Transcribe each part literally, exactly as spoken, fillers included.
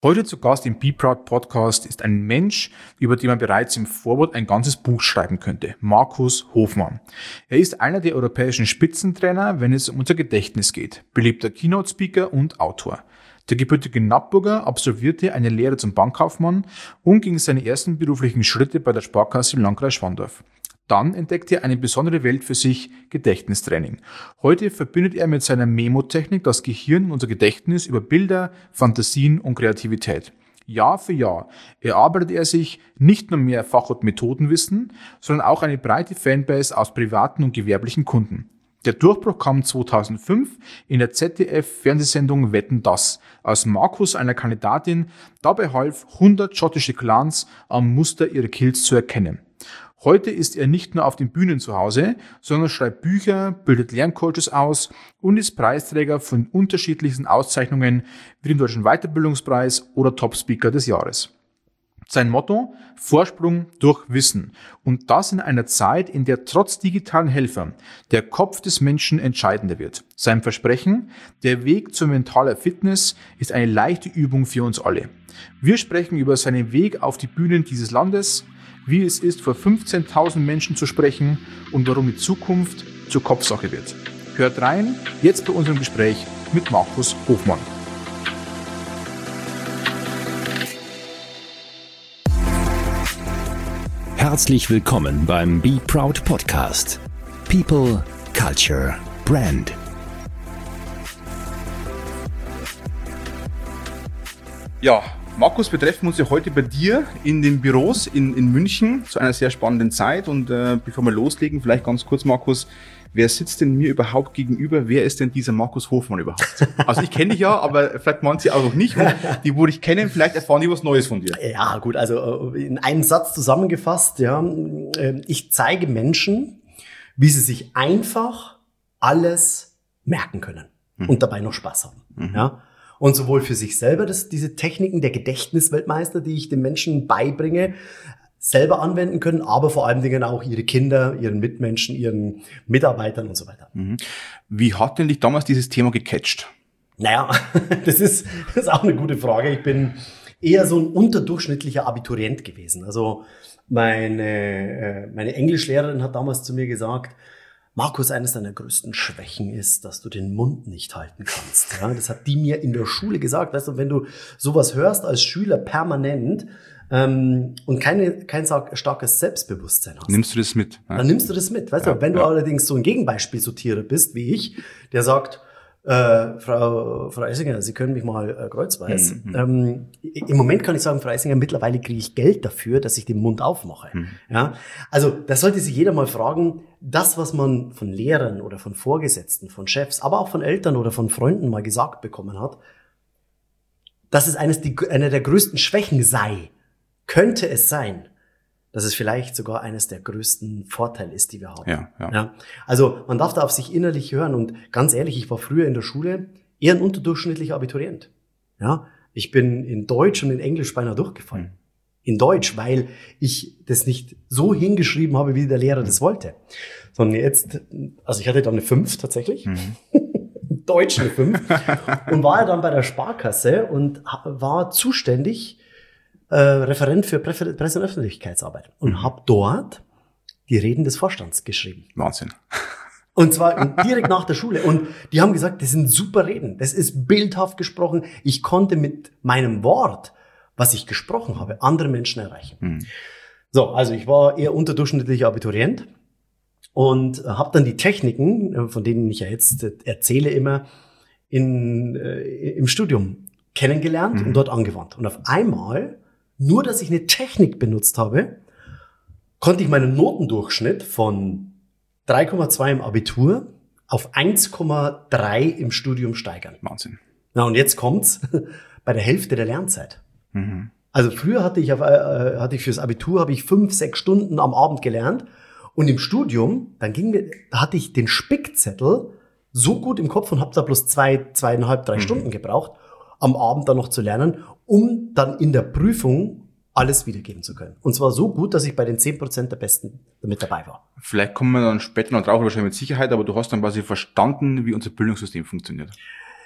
Heute zu Gast im Be Proud Podcast ist ein Mensch, über den man bereits im Vorwort ein ganzes Buch schreiben könnte. Markus Hofmann. Er ist einer der europäischen Spitzentrainer, wenn es um unser Gedächtnis geht. Beliebter Keynote-Speaker und Autor. Der gebürtige Nappburger absolvierte eine Lehre zum Bankkaufmann und ging seine ersten beruflichen Schritte bei der Sparkasse im Landkreis Schwandorf. Dann entdeckte er eine besondere Welt für sich, Gedächtnistraining. Heute verbindet er mit seiner Memo-Technik das Gehirn und unser Gedächtnis über Bilder, Fantasien und Kreativität. Jahr für Jahr erarbeitet er sich nicht nur mehr Fach- und Methodenwissen, sondern auch eine breite Fanbase aus privaten und gewerblichen Kunden. Der Durchbruch kam zweitausendfünf in der Z D F-Fernsehsendung Wetten, dass, als Markus einer Kandidatin dabei half, hundert schottische Clans am Muster ihrer Kills zu erkennen. Heute ist er nicht nur auf den Bühnen zu Hause, sondern schreibt Bücher, bildet Lerncoaches aus und ist Preisträger von unterschiedlichsten Auszeichnungen wie dem Deutschen Weiterbildungspreis oder Top-Speaker des Jahres. Sein Motto: Vorsprung durch Wissen. Und das in einer Zeit, in der trotz digitalen Helfern der Kopf des Menschen entscheidender wird. Sein Versprechen: Der Weg zur mentaler Fitness ist eine leichte Übung für uns alle. Wir sprechen über seinen Weg auf die Bühnen dieses Landes, wie es ist, vor fünfzehntausend Menschen zu sprechen und warum die Zukunft zur Kopfsache wird. Hört rein, jetzt bei unserem Gespräch mit Markus Hofmann. Herzlich willkommen beim Be Proud Podcast. People, Culture, Brand. Ja, Markus, wir treffen uns ja heute bei dir in den Büros in, in München zu einer sehr spannenden Zeit. Und äh, bevor wir loslegen, vielleicht ganz kurz, Markus, wer sitzt denn mir überhaupt gegenüber? Wer ist denn dieser Markus Hofmann überhaupt? Also ich kenne dich ja, aber vielleicht manche auch noch nicht. Und die, wo dich kennen, vielleicht erfahren die was Neues von dir. Ja, gut, also in einem Satz zusammengefasst, ja, ich zeige Menschen, wie sie sich einfach alles merken können hm. und dabei noch Spaß haben. Mhm. Ja. Und sowohl für sich selber, dass diese Techniken der Gedächtnisweltmeister, die ich den Menschen beibringe, selber anwenden können, aber vor allen Dingen auch ihre Kinder, ihren Mitmenschen, ihren Mitarbeitern und so weiter. Mhm. Wie hat denn dich damals dieses Thema gecatcht? Naja, das ist, das ist auch eine gute Frage. Ich bin eher so ein unterdurchschnittlicher Abiturient gewesen. Also meine, meine Englischlehrerin hat damals zu mir gesagt: Markus, eines deiner größten Schwächen ist, dass du den Mund nicht halten kannst. Ja, das hat die mir in der Schule gesagt. Weißt du, wenn du sowas hörst als Schüler permanent ähm, und keine, kein starkes Selbstbewusstsein hast, nimmst du das mit? Ja? Dann nimmst du das mit. Weißt ja, du, wenn ja. du allerdings so ein Gegenbeispielsortierer bist wie ich, der sagt: Äh, Frau, Frau Eisinger, Sie können mich mal äh, kreuzweis. Mhm. Ähm, Im Moment kann ich sagen, Frau Eisinger, mittlerweile kriege ich Geld dafür, dass ich den Mund aufmache. Mhm. Ja, also das sollte sich jeder mal fragen, das, was man von Lehrern oder von Vorgesetzten, von Chefs, aber auch von Eltern oder von Freunden mal gesagt bekommen hat, dass es eines die, eine der größten Schwächen sei, könnte es sein, dass es vielleicht sogar eines der größten Vorteile ist, die wir haben. Ja, ja. Ja, also man darf da auf sich innerlich hören. Und ganz ehrlich, ich war früher in der Schule eher ein unterdurchschnittlicher Abiturient. Ja, ich bin in Deutsch und in Englisch beinahe durchgefallen. Mhm. In Deutsch, weil ich das nicht so hingeschrieben habe, wie der Lehrer mhm. das wollte. Sondern jetzt, also ich hatte dann eine fünf tatsächlich. Mhm. Deutsch eine fünf. Und war ja dann bei der Sparkasse und war zuständig Äh, Referent für Presse- Presse- und Öffentlichkeitsarbeit und mhm. habe dort die Reden des Vorstands geschrieben. Wahnsinn. Und zwar direkt nach der Schule. Und die haben gesagt, das sind super Reden. Das ist bildhaft gesprochen. Ich konnte mit meinem Wort, was ich gesprochen habe, andere Menschen erreichen. Mhm. So, also ich war eher unterdurchschnittlicher Abiturient und habe dann die Techniken, von denen ich ja jetzt erzähle immer, in, äh, im Studium kennengelernt mhm. und dort angewandt. Und auf einmal, nur dass ich eine Technik benutzt habe, konnte ich meinen Notendurchschnitt von drei Komma zwei im Abitur auf eins Komma drei im Studium steigern. Wahnsinn. Na, und jetzt kommt's bei der Hälfte der Lernzeit. Mhm. Also früher hatte ich, auf, äh, hatte ich fürs Abitur habe ich fünf, sechs Stunden am Abend gelernt. Und im Studium, dann ging mir, da hatte ich den Spickzettel so gut im Kopf und habe da bloß zwei, zweieinhalb, drei mhm. Stunden gebraucht, am Abend dann noch zu lernen, um dann in der Prüfung alles wiedergeben zu können. Und zwar so gut, dass ich bei den zehn Prozent der Besten mit dabei war. Vielleicht kommen wir dann später noch drauf, wahrscheinlich mit Sicherheit, aber du hast dann quasi verstanden, wie unser Bildungssystem funktioniert.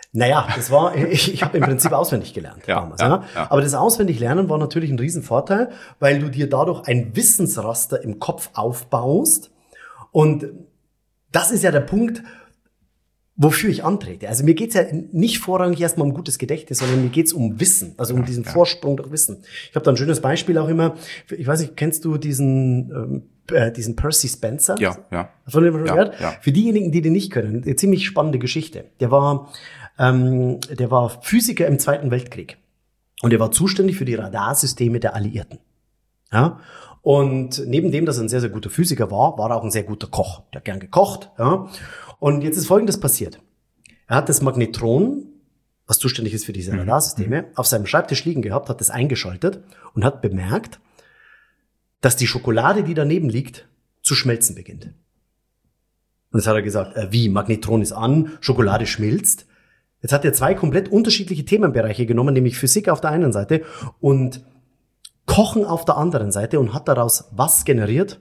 Naja, das war, ich, ich habe im Prinzip auswendig gelernt ja, damals. Ja, ja. ja. Aber das Auswendiglernen war natürlich ein Riesenvorteil, weil du dir dadurch ein Wissensraster im Kopf aufbaust. Und das ist ja der Punkt, wofür ich antrete. Also mir geht's ja nicht vorrangig erstmal um gutes Gedächtnis, sondern mir geht's um Wissen, also um diesen ja. Vorsprung durch Wissen. Ich habe da ein schönes Beispiel auch immer. Ich weiß nicht, kennst du diesen ähm, äh, diesen Percy Spencer? Ja, ja. Hast du den schon ja, gehört? Ja. Für diejenigen, die den nicht können, eine ziemlich spannende Geschichte. Der war ähm, der war Physiker im Zweiten Weltkrieg und er war zuständig für die Radarsysteme der Alliierten. Ja. Und neben dem, dass er ein sehr, sehr guter Physiker war, war er auch ein sehr guter Koch. Der hat gern gekocht. Ja. Und jetzt ist Folgendes passiert. Er hat das Magnetron, was zuständig ist für diese mhm. Radarsysteme, auf seinem Schreibtisch liegen gehabt, hat das eingeschaltet und hat bemerkt, dass die Schokolade, die daneben liegt, zu schmelzen beginnt. Und jetzt hat er gesagt, äh, wie, Magnetron ist an, Schokolade schmilzt. Jetzt hat er zwei komplett unterschiedliche Themenbereiche genommen, nämlich Physik auf der einen Seite und Kochen auf der anderen Seite und hat daraus was generiert?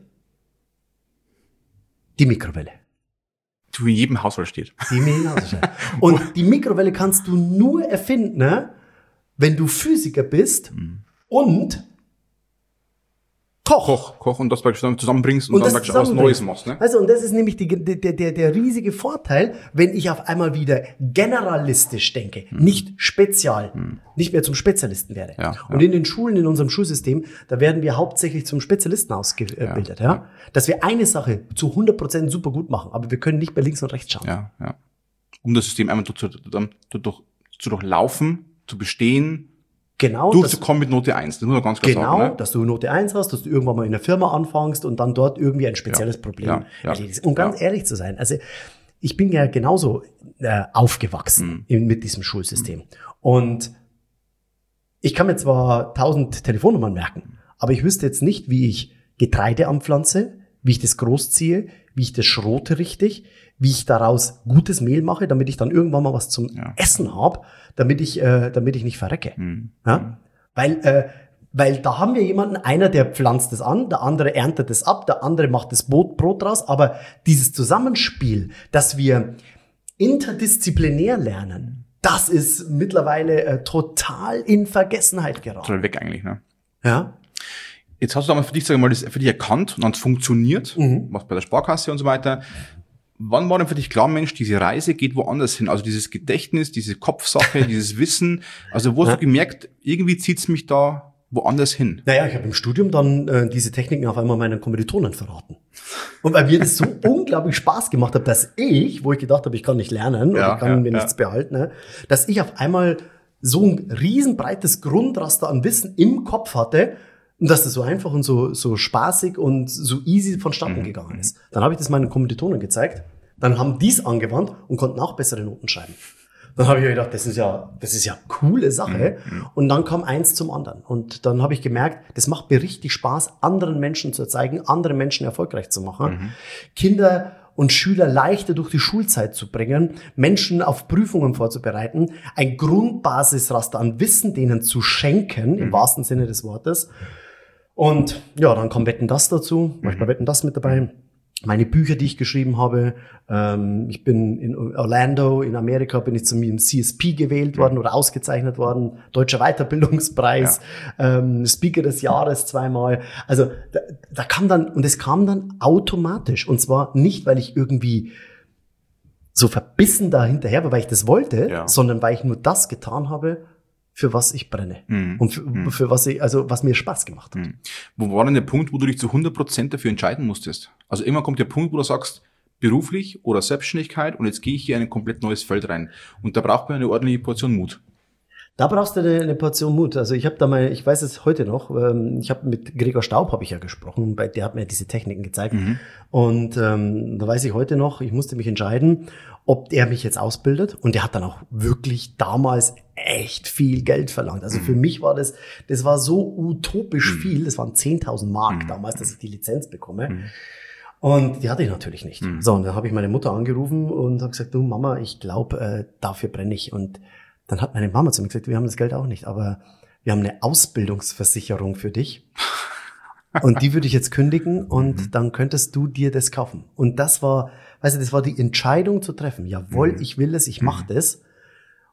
Die Mikrowelle. Die in jedem Haushalt steht. Die in jedem Haushalt steht. Und die Mikrowelle kannst du nur erfinden, ne, wenn du Physiker bist mhm. und Koch. Koch, Koch und das zusammenbringst und, und dann was Neues machst. Ne? Also und das ist nämlich die, der, der, der riesige Vorteil, wenn ich auf einmal wieder generalistisch denke, hm. nicht spezial, hm. nicht mehr zum Spezialisten werde. Ja, und ja. in den Schulen, in unserem Schulsystem, da werden wir hauptsächlich zum Spezialisten ausgebildet. Ja, ja. Ja? Dass wir eine Sache zu hundert Prozent super gut machen, aber wir können nicht mehr links und rechts schauen. Ja, ja. Um das System einmal zu, zu, zu, zu durchlaufen, zu bestehen, Genau, durchzukommen mit Note eins, das muss man ganz klar genau, sagen. Ne? Dass du Note eins hast, dass du irgendwann mal in der Firma anfängst und dann dort irgendwie ein spezielles ja, Problem ja, ja, erledigst. Und ganz ja. ehrlich zu sein, also ich bin ja genauso äh, aufgewachsen mhm. in, mit diesem Schulsystem. Mhm. Und ich kann mir zwar tausend Telefonnummern merken, aber ich wüsste jetzt nicht, wie ich Getreide anpflanze, wie ich das großziehe, wie ich das schrote richtig, wie ich daraus gutes Mehl mache, damit ich dann irgendwann mal was zum ja. Essen habe, damit ich, äh, damit ich nicht verrecke. Mhm. Ja? Weil, äh, weil da haben wir jemanden, einer, der pflanzt es an, der andere erntet es ab, der andere macht das Brot, Brot draus, aber dieses Zusammenspiel, dass wir interdisziplinär lernen, das ist mittlerweile äh, total in Vergessenheit geraten. Total weg eigentlich, ne? Ja. Jetzt hast du aber für dich, sagen wir mal, das für dich erkannt und dann funktioniert, mhm. was bei der Sparkasse und so weiter. Wann war denn für dich klar, Mensch, diese Reise geht woanders hin? Also dieses Gedächtnis, diese Kopfsache, dieses Wissen. Also wo hast ja. du gemerkt, irgendwie zieht's mich da woanders hin? Naja, ich habe im Studium dann äh, diese Techniken auf einmal meinen Kommilitonen verraten. Und weil mir das so unglaublich Spaß gemacht hat, dass ich, wo ich gedacht habe, ich kann nicht lernen oder ja, ich kann ja, mir ja. nichts behalten, ne, dass ich auf einmal so ein riesenbreites Grundraster an Wissen im Kopf hatte, und dass das so einfach und so, so spaßig und so easy vonstatten mhm. gegangen ist. Dann habe ich das meinen Kommilitonen gezeigt. Dann haben die es angewandt und konnten auch bessere Noten schreiben. Dann habe ich mir gedacht, das ist ja, das ist ja coole Sache. Mhm. Und dann kam eins zum anderen. Und dann habe ich gemerkt, das macht mir richtig Spaß, anderen Menschen zu zeigen, andere Menschen erfolgreich zu machen. Mhm. Kinder und Schüler leichter durch die Schulzeit zu bringen, Menschen auf Prüfungen vorzubereiten, ein Grundbasisraster an Wissen denen zu schenken, mhm. im wahrsten Sinne des Wortes. Und ja, dann kam Wetten, das dazu, war ich bei Wetten, das mit dabei. Meine Bücher, die ich geschrieben habe, ähm, ich bin in Orlando, in Amerika, bin ich zum C S P gewählt worden oder ausgezeichnet worden, Deutscher Weiterbildungspreis, ja. ähm, Speaker des Jahres zweimal. Also da, da kam dann, und es kam dann automatisch. Und zwar nicht, weil ich irgendwie so verbissen da hinterher war, weil ich das wollte, ja. sondern weil ich nur das getan habe, für was ich brenne. Mm. Und für, mm. für was ich, also was mir Spaß gemacht hat. Mm. Wo war denn der Punkt, wo du dich zu hundert Prozent dafür entscheiden musstest? Also immer kommt der Punkt, wo du sagst, beruflich oder Selbstständigkeit und jetzt gehe ich hier in ein komplett neues Feld rein. Und da braucht man eine ordentliche Portion Mut. Da brauchst du eine, eine Portion Mut. Also ich habe da mal, ich weiß es heute noch, ähm, ich habe mit Gregor Staub habe ich ja gesprochen, bei der hat mir diese Techniken gezeigt. Mhm. Und ähm, da weiß ich heute noch, ich musste mich entscheiden, ob er mich jetzt ausbildet. Und der hat dann auch wirklich damals echt viel Geld verlangt. Also mhm. für mich war das, das war so utopisch mhm. viel. Das waren zehntausend Mark mhm. damals, dass ich die Lizenz bekomme. Mhm. Und die hatte ich natürlich nicht. Mhm. So, und dann habe ich meine Mutter angerufen und habe gesagt, du Mama, ich glaube, äh, dafür brenne ich. Und dann hat meine Mama zu mir gesagt, wir haben das Geld auch nicht, aber wir haben eine Ausbildungsversicherung für dich. Und die würde ich jetzt kündigen und mhm. dann könntest du dir das kaufen. Und das war, weißt du, das war die Entscheidung zu treffen. Jawohl, mhm. ich will es, ich mache das.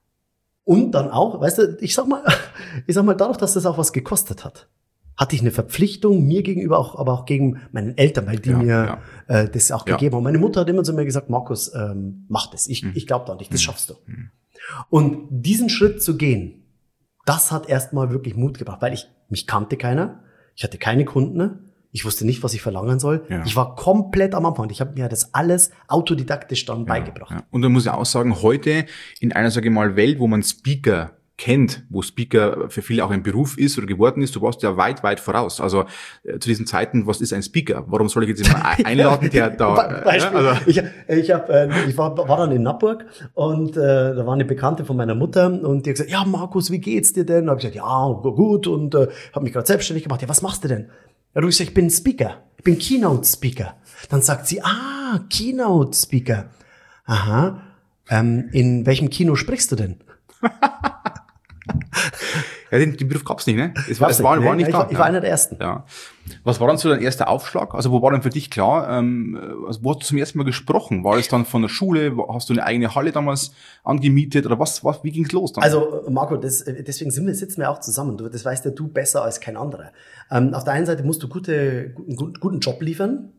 Und dann auch, weißt du, ich sag mal, ich sag mal, dadurch, dass das auch was gekostet hat, hatte ich eine Verpflichtung mir gegenüber, auch, aber auch gegen meinen Eltern, weil die ja, mir ja. Äh, das auch ja. gegeben haben. Meine Mutter hat immer zu mir gesagt, Markus, ähm, mach das. Ich, mhm. ich glaube da nicht, das schaffst du. Mhm. Und diesen Schritt zu gehen, das hat erstmal wirklich Mut gebracht, weil ich, mich kannte keiner, ich hatte keine Kunden, ich wusste nicht, was ich verlangen soll. Ja. Ich war komplett am Anfang. Ich habe mir das alles autodidaktisch dann ja, beigebracht. Ja. Und dann muss ich auch sagen, heute in einer, sage ich mal, Welt, wo man Speaker kennt, wo Speaker für viele auch ein Beruf ist oder geworden ist, du warst ja weit, weit voraus. Also äh, zu diesen Zeiten, was ist ein Speaker? Warum soll ich jetzt jemanden einladen, der da... Beispiel, äh, also ich ich, hab, äh, ich war, war dann in Nappburg und äh, da war eine Bekannte von meiner Mutter und die hat gesagt, ja Markus, wie geht's dir denn? Da habe ich gesagt, ja gut und äh, habe mich gerade selbstständig gemacht. Ja, was machst du denn? Ja, du sagst, ich bin Speaker, ich bin Keynote-Speaker. Dann sagt sie, ah, Keynote-Speaker. Aha, ähm, in welchem Kino sprichst du denn? Ja, den, den Begriff gab's nicht, ne? Es war, es war, nee, war nicht ich da. War, ich war einer der Ersten. Ja. Was war dann so dein erster Aufschlag? Also wo war denn für dich klar, ähm, also wo hast du zum ersten Mal gesprochen? War es dann von der Schule? Hast du eine eigene Halle damals angemietet? Oder was, was wie ging's los dann? Also Marco, das, deswegen sind wir, sitzen wir auch zusammen. Du, das weißt ja du besser als kein anderer. Ähm, auf der einen Seite musst du gute, guten, guten Job liefern.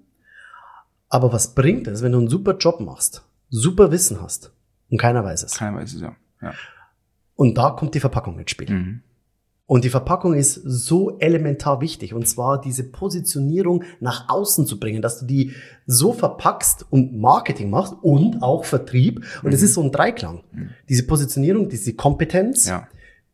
Aber was bringt es, wenn du einen super Job machst, super Wissen hast und keiner weiß es? Keiner weiß es, ja. ja. Und da kommt die Verpackung ins Spiel. Mhm. Und die Verpackung ist so elementar wichtig. Und zwar diese Positionierung nach außen zu bringen, dass du die so verpackst und Marketing machst und auch Vertrieb. Und es mhm. ist so ein Dreiklang. Mhm. Diese Positionierung, diese Kompetenz, ja.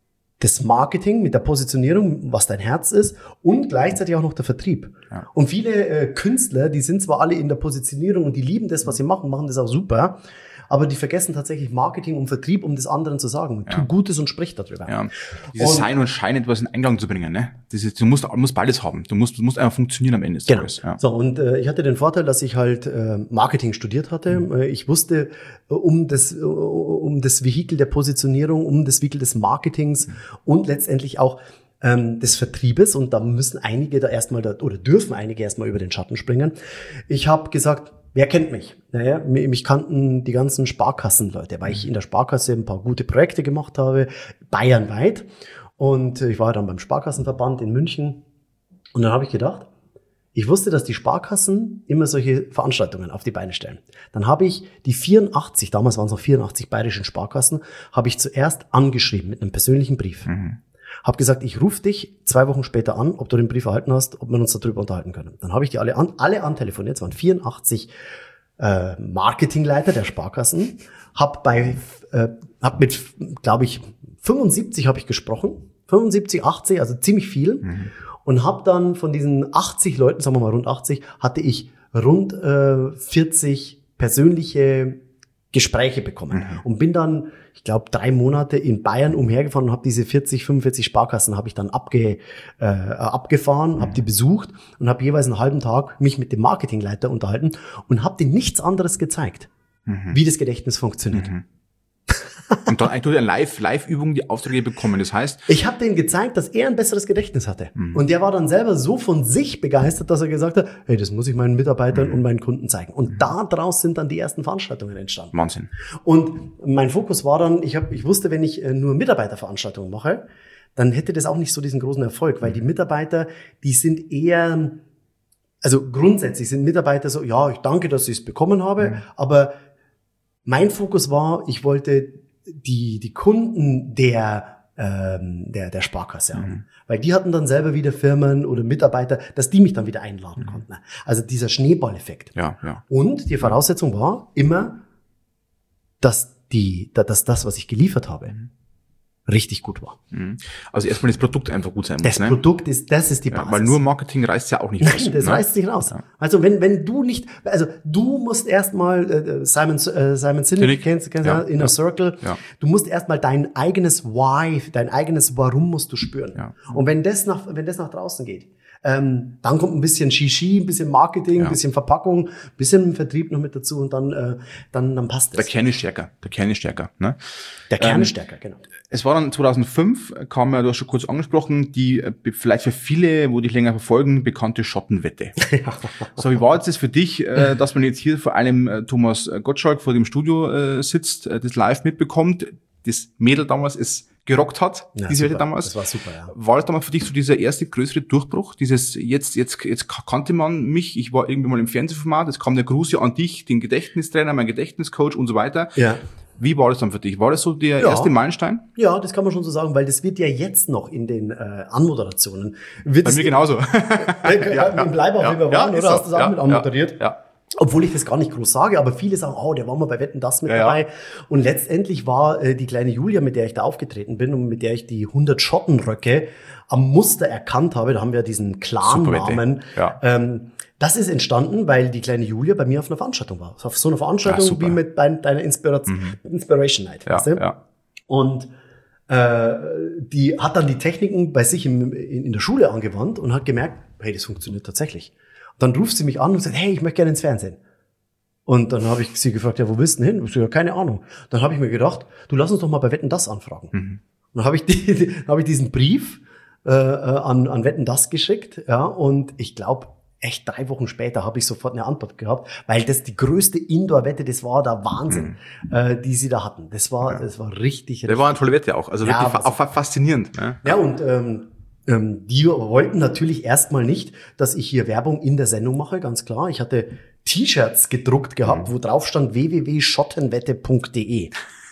das Marketing mit der Positionierung, was dein Herz ist und gleichzeitig auch noch der Vertrieb. Ja. Und viele äh, Künstler, die sind zwar alle in der Positionierung und die lieben das, was sie machen, machen das auch super, aber die vergessen tatsächlich Marketing und Vertrieb, um das anderen zu sagen. Ja. Tu Gutes und sprich darüber. Ja. Dieses und, Sein und Schein etwas in Einklang zu bringen, ne? Das ist, du musst, du musst beides haben. Du musst, du musst einfach funktionieren am Ende des genau. Tages. Ja. So, und äh, ich hatte den Vorteil, dass ich halt äh, Marketing studiert hatte. Mhm. Ich wusste äh, um das, äh, um das Vehikel der Positionierung, um das Vehikel des Marketings mhm. und letztendlich auch ähm, des Vertriebes. Und da müssen einige da erstmal, da, oder dürfen einige erstmal über den Schatten springen. Ich habe gesagt, wer kennt mich? Naja, mich kannten die ganzen Sparkassenleute, weil ich in der Sparkasse ein paar gute Projekte gemacht habe, bayernweit. Und ich war dann beim Sparkassenverband in München. Und dann habe ich gedacht, ich wusste, dass die Sparkassen immer solche Veranstaltungen auf die Beine stellen. Dann habe ich die vierundachtzig, damals waren es noch vierundachtzig bayerischen Sparkassen, habe ich zuerst angeschrieben mit einem persönlichen Brief. Mhm. Hab gesagt, ich rufe dich zwei Wochen später an, ob du den Brief erhalten hast, ob wir uns darüber unterhalten können. Dann habe ich die alle an, alle antelefoniert, es waren vierundachtzig äh, Marketingleiter der Sparkassen, hab bei, äh, hab mit, glaube ich, fünfundsiebzig habe ich gesprochen, fünfundsiebzig, achtzig, also ziemlich viel, mhm. und habe dann von diesen achtzig Leuten, sagen wir mal rund achtzig, hatte ich rund äh, vierzig persönliche Gespräche bekommen mhm. und bin dann, ich glaube, drei Monate in Bayern umhergefahren und habe diese vierzig, fünfundvierzig Sparkassen habe ich dann abge, äh, abgefahren, mhm. habe die besucht und habe jeweils einen halben Tag mich mit dem Marketingleiter unterhalten und habe denen nichts anderes gezeigt, mhm. wie das Gedächtnis funktioniert. Mhm. Und dann eigentlich eine Live, Live-Übung die Aufträge bekommen. Das heißt, ich habe denen gezeigt, dass er ein besseres Gedächtnis hatte. Mhm. Und der war dann selber so von sich begeistert, dass er gesagt hat, hey, das muss ich meinen Mitarbeitern mhm. und meinen Kunden zeigen. Und mhm. daraus sind dann die ersten Veranstaltungen entstanden. Wahnsinn. Und mein Fokus war dann, ich hab, ich wusste, wenn ich nur Mitarbeiterveranstaltungen mache, dann hätte das auch nicht so diesen großen Erfolg, weil die Mitarbeiter, die sind eher, also grundsätzlich sind Mitarbeiter so, ja, ich danke, dass ich es bekommen habe, mhm. aber mein Fokus war, ich wollte die die Kunden der ähm, der der Sparkasse haben, mhm. weil die hatten dann selber wieder Firmen oder Mitarbeiter, dass die mich dann wieder einladen mhm. konnten. Also dieser Schneeballeffekt. Ja, ja. Und die Voraussetzung war immer, dass die dass das, was ich geliefert habe, mhm. richtig gut war. Also erstmal das Produkt einfach gut sein muss. Das ne? Produkt ist, das ist die Basis. Ja, weil nur Marketing reißt ja auch nicht raus. Nein, das ne? reißt nicht raus. Ja. Also wenn wenn du nicht, also du musst erstmal äh, Simon äh, Simon Sinek kennst, kennst ja, Inner ja. Circle. Ja. Du musst erstmal dein eigenes Why, dein eigenes Warum musst du spüren. Ja. Und wenn das nach wenn das nach draußen geht, ähm, dann kommt ein bisschen Shishi, ein bisschen Marketing, ja. ein bisschen Verpackung, ein bisschen Vertrieb noch mit dazu und dann äh, dann dann passt das. Der Kern ist stärker. Der Kern ist stärker. Ne? Der Kern ähm, ist stärker, genau. Es war dann zweitausendfünf, kam ja, du hast schon kurz angesprochen, die vielleicht für viele, wo dich länger verfolgen, bekannte Schottenwette. Ja. So, wie war jetzt das für dich, äh, dass man jetzt hier vor einem äh, Thomas Gottschalk vor dem Studio äh, sitzt, äh, das live mitbekommt? das Mädel damals es gerockt hat, Ja, diese super. Wette damals. Das war super, ja. War das damals für dich so dieser erste größere Durchbruch? Dieses, jetzt, jetzt, jetzt kannte man mich, ich war irgendwie mal im Fernsehformat, jetzt kam der Gruß ja an dich, den Gedächtnistrainer, mein Gedächtniscoach und so weiter. Ja. Wie war das dann für dich? War das so der Ja. erste Meilenstein? Ja, das kann man schon so sagen, weil das wird ja jetzt noch in den äh, Anmoderationen. Wird Bei es mir genauso. Äh, ja, Im Bleibach, ja, wie wir ja, waren, ist oder? so. Hast du das auch Ja, mit anmoderiert? Ja, ja. Obwohl ich das gar nicht groß sage, aber viele sagen, oh, der war mal bei Wetten, das mit Ja, ja. dabei. Und letztendlich war äh, die kleine Julia, mit der ich da aufgetreten bin und mit der ich die hundert Schottenröcke am Muster erkannt habe, da haben wir diesen Clan-Namen. Ja. Ähm, das ist entstanden, weil die kleine Julia bei mir auf einer Veranstaltung war. Auf so einer Veranstaltung Ah, super. wie mit bei deiner Inspiration, Inspiration Night. Ja, weißt du? ja. Und äh, die hat dann die Techniken bei sich im, in, in der Schule angewandt und hat gemerkt, hey, das funktioniert tatsächlich. Dann ruft sie mich an und sagt, hey, ich möchte gerne ins Fernsehen. Und dann habe ich sie gefragt, ja, wo willst du denn hin? Ich so, ja, keine Ahnung. Dann habe ich mir gedacht, du lass uns doch mal bei Wetten, das anfragen. Mhm. Und dann habe ich, die, die, hab ich diesen Brief äh, an, an Wetten, das geschickt. Ja, und ich glaube, echt drei Wochen später habe ich sofort eine Antwort gehabt, weil das die größte Indoor-Wette, das war der Wahnsinn, mhm. äh, die sie da hatten. Das war, ja. das war richtig, richtig. Das war eine tolle Wette auch. Also Ja, wirklich was- fa- auch faszinierend. Ne? Ja, und ähm, ähm, die wollten natürlich erstmal nicht, dass ich hier Werbung in der Sendung mache, ganz klar. Ich hatte T-Shirts gedruckt gehabt, wo drauf stand w w w punkt schottenwette punkt d e.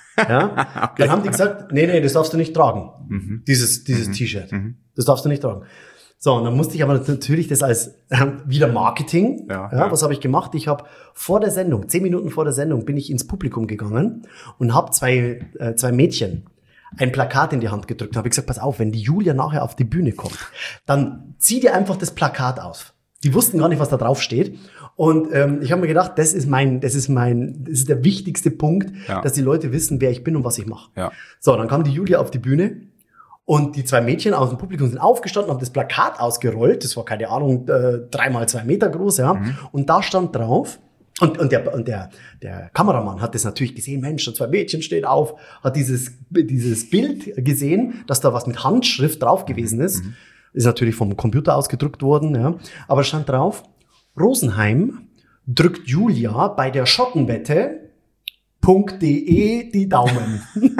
Ja? Okay. Dann haben die gesagt, nee, nee, das darfst du nicht tragen. Dieses, dieses T-Shirt. Das darfst du nicht tragen. So, und dann musste ich aber natürlich das als äh, wieder Marketing. Ja, Ja, ja. Was habe ich gemacht? Ich habe vor der Sendung, zehn Minuten vor der Sendung, bin ich ins Publikum gegangen und habe zwei, äh, zwei Mädchen ein Plakat in die Hand gedrückt und habe gesagt, pass auf, wenn die Julia nachher auf die Bühne kommt, dann zieh dir einfach das Plakat auf. Die wussten gar nicht, was da drauf steht. Und ähm, ich habe mir gedacht, das ist mein, das ist mein, das ist der wichtigste Punkt, Ja. dass die Leute wissen, wer ich bin und was ich mache. Ja. So, dann kam die Julia auf die Bühne und die zwei Mädchen aus dem Publikum sind aufgestanden, haben das Plakat ausgerollt. Das war, keine Ahnung, äh, drei mal zwei Meter groß, ja. Mhm. Und da stand drauf, und, und, der, und der, der Kameramann hat das natürlich gesehen, Mensch, da zwei Mädchen stehen auf, hat dieses, dieses Bild gesehen, dass da was mit Handschrift drauf gewesen ist. Mhm. Ist natürlich vom Computer ausgedruckt worden, ja. Aber stand drauf, Rosenheim drückt Julia bei der Schottenwette .de die Daumen.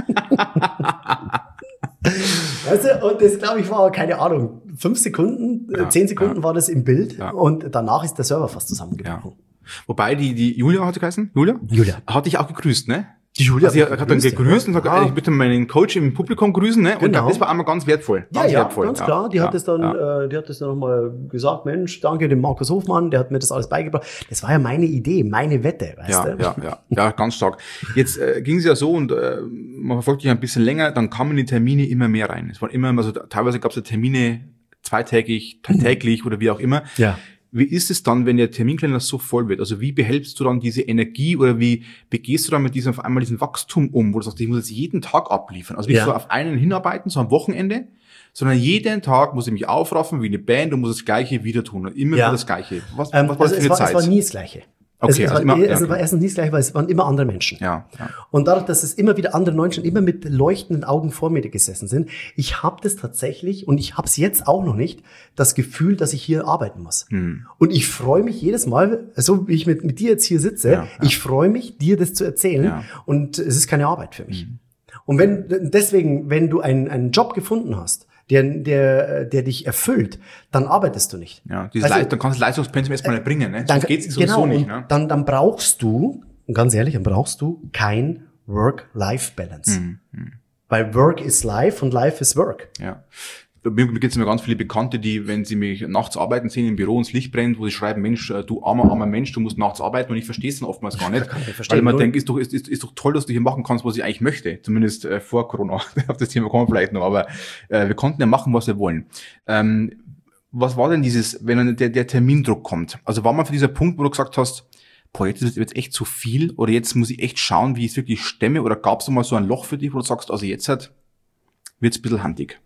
Weißt du, und das, glaube ich, war, keine Ahnung, fünf Sekunden, Ja, äh, zehn Sekunden ja. war das im Bild Ja. und danach ist der Server fast zusammengebrochen. Wobei die, die Julia hat sie geheißen? Julia? Julia. Hat dich auch gegrüßt, ne? Die Julia Also, sie hat hat mich dann gegrüßt, gegrüßt und ja. sagt, Ja. ich bitte meinen Coach im Publikum grüßen, ne? Und Genau. das war einmal ganz wertvoll. Ja, Ganz ja, wertvoll. ganz klar. Die ja, hat es dann, ja. äh, die hat es dann nochmal gesagt, Mensch, danke dem Markus Hofmann, der hat mir das alles beigebracht. Das war ja meine Idee, meine Wette, weißt Ja, du? ja, ja, ja, ganz stark. Jetzt äh, ging es ja so und äh, man verfolgt dich ein bisschen länger, dann kamen die Termine immer mehr rein. Es waren immer, also teilweise gab es ja Termine zweitägig, täglich oder wie auch immer. Ja. Wie ist es dann, wenn der Terminkalender so voll wird? Also wie behältst du dann diese Energie oder wie begehst du dann mit diesem auf einmal diesen Wachstum um, wo du sagst, ich muss jetzt jeden Tag abliefern? Also nicht Ja. so auf einen hinarbeiten, so am Wochenende, sondern jeden Tag muss ich mich aufraffen wie eine Band und muss das Gleiche wieder tun und immer Ja. wieder das Gleiche. Was, Ähm, was war das also für es, eine war, Zeit? es war nie das Gleiche. Okay, es, es, also war, immer- es ja. war erstens nie das Gleiche, weil es waren immer andere Menschen. Ja, ja. Und dadurch, dass es immer wieder andere Menschen immer mit leuchtenden Augen vor mir gesessen sind, ich habe das tatsächlich, und ich habe es jetzt auch noch nicht, das Gefühl, dass ich hier arbeiten muss. Hm. Und ich freue mich jedes Mal, so wie ich mit, mit dir jetzt hier sitze, Ja, ja. ich freue mich, dir das zu erzählen. Ja. Und es ist keine Arbeit für mich. Und wenn deswegen, wenn du einen, einen Job gefunden hast, der, der, der dich erfüllt, dann arbeitest du nicht. Ja, dieses Also- Leist- dann kannst du das Leistungspensum erstmal nicht bringen, ne? Dann Sonst geht's sowieso genau, nicht, und ne? Dann, dann brauchst du, und ganz ehrlich, dann brauchst du kein Work-Life-Balance. Mhm, Weil Work is Life und Life is Work. Ja. Mir, mir gibt es immer ganz viele Bekannte, die, wenn sie mich nachts arbeiten sehen, im Büro und das Licht brennt, wo sie schreiben, Mensch, äh, du armer, armer Mensch, du musst nachts arbeiten, und ich verstehe es dann oftmals gar nicht. kann ich verstehen, Weil man null. denkt, ist doch, ist, ist, ist doch toll, dass du hier machen kannst, was ich eigentlich möchte. Zumindest äh, vor Corona. Auf das Thema kommen wir vielleicht noch, aber äh, wir konnten ja machen, was wir wollen. Ähm, was war denn dieses, wenn dann der, der Termindruck kommt? Also war mal für dieser Punkt, wo du gesagt hast, boah, jetzt wird jetzt echt zu viel, oder jetzt muss ich echt schauen, wie ich es wirklich stemme, oder gab es mal so ein Loch für dich, wo du sagst, also jetzt halt wird's ein bisschen handig?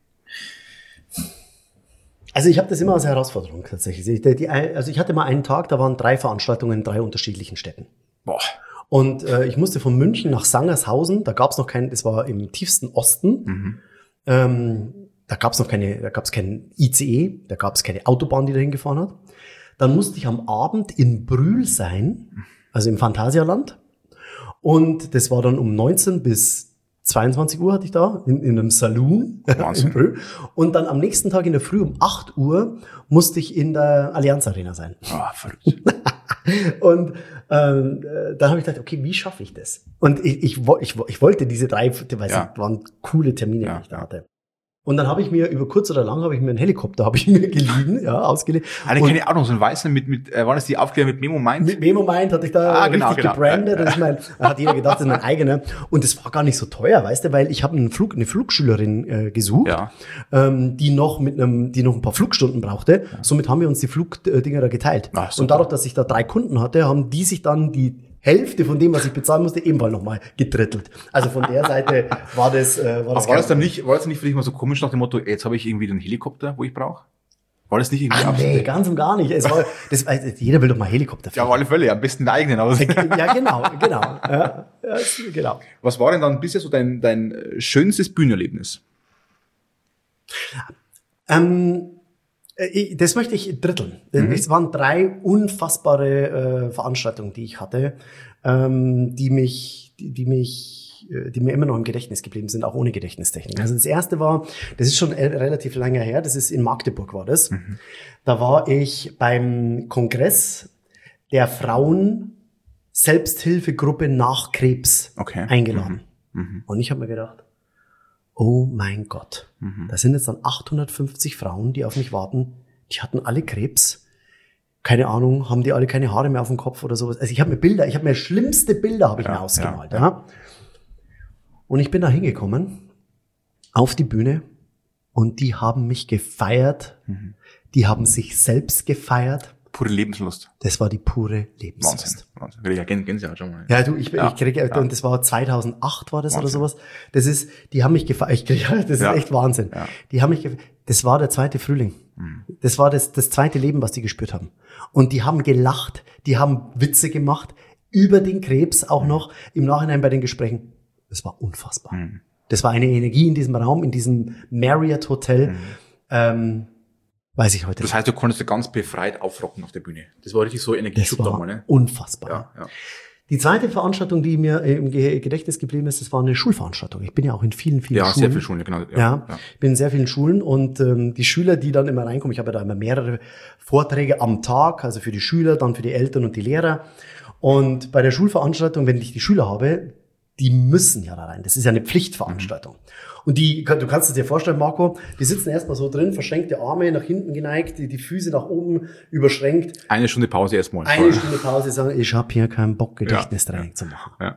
Also ich habe das immer als Herausforderung tatsächlich. Ich, die, die, also ich hatte mal einen Tag, da waren drei Veranstaltungen in drei unterschiedlichen Städten. Boah. Und äh, ich musste von München nach Sangershausen, da gab es noch keinen, das war im tiefsten Osten, Mhm. ähm, da gab es noch keine, da gab es keinen I C E, da gab es keine Autobahn, die dahin gefahren hat. Dann musste ich am Abend in Brühl sein, also im Phantasialand. Und das war dann um neunzehn bis zweiundzwanzig Uhr hatte ich da in, in einem Saloon. Wahnsinn. Und dann am nächsten Tag in der Früh um acht Uhr musste ich in der Allianz Arena sein. Ah, verrückt. Und ähm, dann habe ich gedacht, okay, wie schaffe ich das? Und ich, ich, ich, ich wollte diese drei, weil Ja. es waren coole Termine, Ja, die ich da ja. hatte. Und dann habe ich mir über kurz oder lang habe ich mir einen Helikopter habe ich mir geliehen, ja, ausgeliehen. Eine Und kenne ich auch noch, so ein weißen mit, mit, äh, war das die Aufkleber mit Memo Mind? mit Memo Mind hatte ich da Ah, richtig genau, genau. gebrandet. Das ist mein, da hat jeder gedacht, das ist mein eigener. Und das war gar nicht so teuer, weißt du, weil ich habe einen Flug, eine Flugschülerin äh, gesucht, Ja. ähm, die noch mit einem, die noch ein paar Flugstunden brauchte. Somit haben wir uns die Flugdinger da geteilt. Ach, super. Und dadurch, dass ich da drei Kunden hatte, haben die sich dann die Hälfte von dem, was ich bezahlen musste, ebenfalls nochmal gedrittelt. Also von der Seite war das, äh, war das. Aber war das kein- dann nicht, war das nicht für dich mal so komisch nach dem Motto, jetzt habe ich irgendwie den Helikopter, wo ich brauche? War das nicht irgendwie Ach, nee, absolut- ganz und gar nicht. Es war, das, also jeder will doch mal Helikopter Ja, fliegen. auf alle Fälle, am besten den eigenen. Aber Ja, genau, genau. Ja, ja, genau. was war denn dann bisher so dein, dein äh, schönstes Bühnenerlebnis? Ähm, äh, das möchte ich dritteln. Mhm. Es waren drei unfassbare äh, Veranstaltungen, die ich hatte, ähm, die mich, die, die mich, äh, die mir immer noch im Gedächtnis geblieben sind, auch ohne Gedächtnistechnik. Also das erste war, das ist schon äh, relativ lange her, das ist in Magdeburg war das. Mhm. Da war ich beim Kongress der Frauen Selbsthilfegruppe nach Krebs Okay. eingeladen. Mhm. Und ich habe mir gedacht, oh mein Gott, Mhm. da sind jetzt dann achthundertfünfzig Frauen, die auf mich warten. Die hatten alle Krebs. Keine Ahnung, haben die alle keine Haare mehr auf dem Kopf oder sowas. Also ich habe mir Bilder, ich habe mir schlimmste Bilder habe ich Ja, mir ausgemalt. ja, Ja, Und ich bin da hingekommen, auf die Bühne, und die haben mich gefeiert. Mhm. Die haben sich selbst gefeiert. Pure Lebenslust. Das war die pure Wahnsinn. Lebenslust. Wahnsinn. Will ich ja Gän- Gänsehaut schon mal. Ja, du, ich, Ja, ich kriege, ja. und das war zweitausendacht war das oder Wahnsinn. sowas. Das ist, die haben mich gefeiert. Ich krieg, das ist Ja. echt Wahnsinn. Ja. Die haben mich gefeiert. Das war der zweite Frühling. Das war das, das zweite Leben, was die gespürt haben. Und die haben gelacht, die haben Witze gemacht über den Krebs auch noch im Nachhinein bei den Gesprächen. Das war unfassbar. Mhm. Das war eine Energie in diesem Raum, in diesem Marriott Hotel. Ähm, weiß ich heute Das heißt, du konntest ganz befreit aufrocken auf der Bühne. Das war richtig so Das Energieschub da war mal, ne? unfassbar. Ja, ja. Die zweite Veranstaltung, die mir im Ge- Gedächtnis geblieben ist, das war eine Schulveranstaltung. Ich bin ja auch in vielen, vielen Ja, Schulen. sehr viele Schulen, genau. Ja, Ja, ja. ich bin in sehr vielen Schulen, und ähm, die Schüler, die dann immer reinkommen, ich habe ja da immer mehrere Vorträge am Tag, also für die Schüler, dann für die Eltern und die Lehrer. Und bei der Schulveranstaltung, wenn ich die Schüler habe, die müssen ja da rein. Das ist ja eine Pflichtveranstaltung. Und die, du kannst es dir vorstellen, Marco, die sitzen erstmal so drin, verschränkte Arme nach hinten geneigt, die, die Füße nach oben überschränkt. Eine Stunde Pause erstmal. Eine Stunde Pause, sagen, ich habe hier keinen Bock, Gedächtnistraining Ja, zu machen. Ja.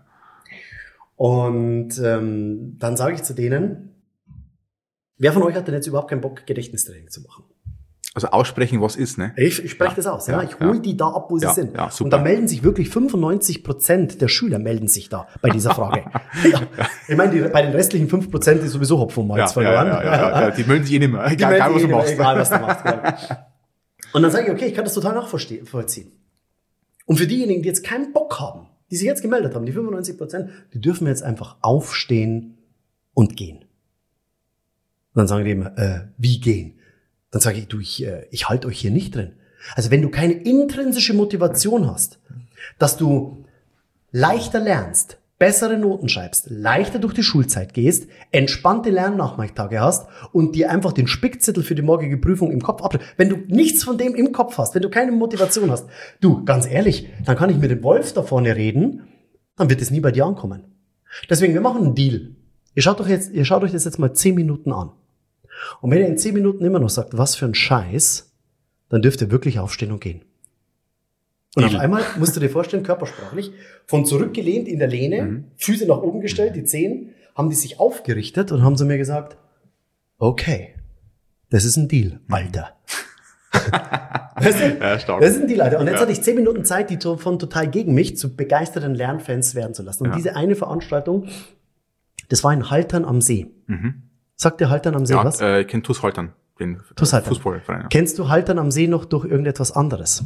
Und ähm, dann sage ich zu denen, wer von euch hat denn jetzt überhaupt keinen Bock, Gedächtnistraining zu machen? Also aussprechen, was ist, ne? Ich, ich spreche Ja, das aus, ja. ja, Ich hole ja. die da ab, wo sie Ja, sind. ja, super. Und da melden sich wirklich fünfundneunzig Prozent der Schüler melden sich da bei dieser Frage. ja. Ich meine, die, bei den restlichen fünf Prozent ist sowieso Hopfen und Malz Ja, verloren. ja, ja, ja, ja. Die melden sich eh nicht mehr. Die Egal, melden egal was sich du eh machst. nicht mehr, Egal, was du machst. Ja. Und dann sage ich, okay, ich kann das total nachvollziehen. Und für diejenigen, die jetzt keinen Bock haben, die sich jetzt gemeldet haben, die fünfundneunzig Prozent, die dürfen jetzt einfach aufstehen und gehen. Und dann sagen die immer, äh, wie gehen? Dann sage ich, du, ich, äh, ich halte euch hier nicht drin. Also wenn du keine intrinsische Motivation hast, dass du leichter lernst, bessere Noten schreibst, leichter durch die Schulzeit gehst, entspannte Lernnachmittage hast und dir einfach den Spickzettel für die morgige Prüfung im Kopf ab. Wenn du nichts von dem im Kopf hast, wenn du keine Motivation hast, du, ganz ehrlich, dann kann ich mit dem Wolf da vorne reden, dann wird es nie bei dir ankommen. Deswegen, wir machen einen Deal. Ihr schaut euch jetzt, ihr schaut euch das jetzt mal zehn Minuten an. Und wenn ihr in zehn Minuten immer noch sagt, was für ein Scheiß, dann dürft ihr wirklich aufstehen und gehen. Und auf einmal musst du dir vorstellen, körpersprachlich, von zurückgelehnt in der Lehne, mhm. Füße nach oben gestellt, die Zehen, haben die sich aufgerichtet und haben zu mir gesagt, okay, das ist ein Deal, Alter. Weißt du? Ja, stark. Das ist ein Deal, Alter. Und jetzt Ja. hatte ich zehn Minuten Zeit, die von total gegen mich zu begeisterten Lernfans werden zu lassen. Und Ja. diese eine Veranstaltung, das war in Haltern am See. Mhm. Sagt dir Haltern am See Ja, was? äh, ich kenne TuS Holtern, den TuS Haltern. Fußballverein. Ja. Kennst du Haltern am See noch durch irgendetwas anderes?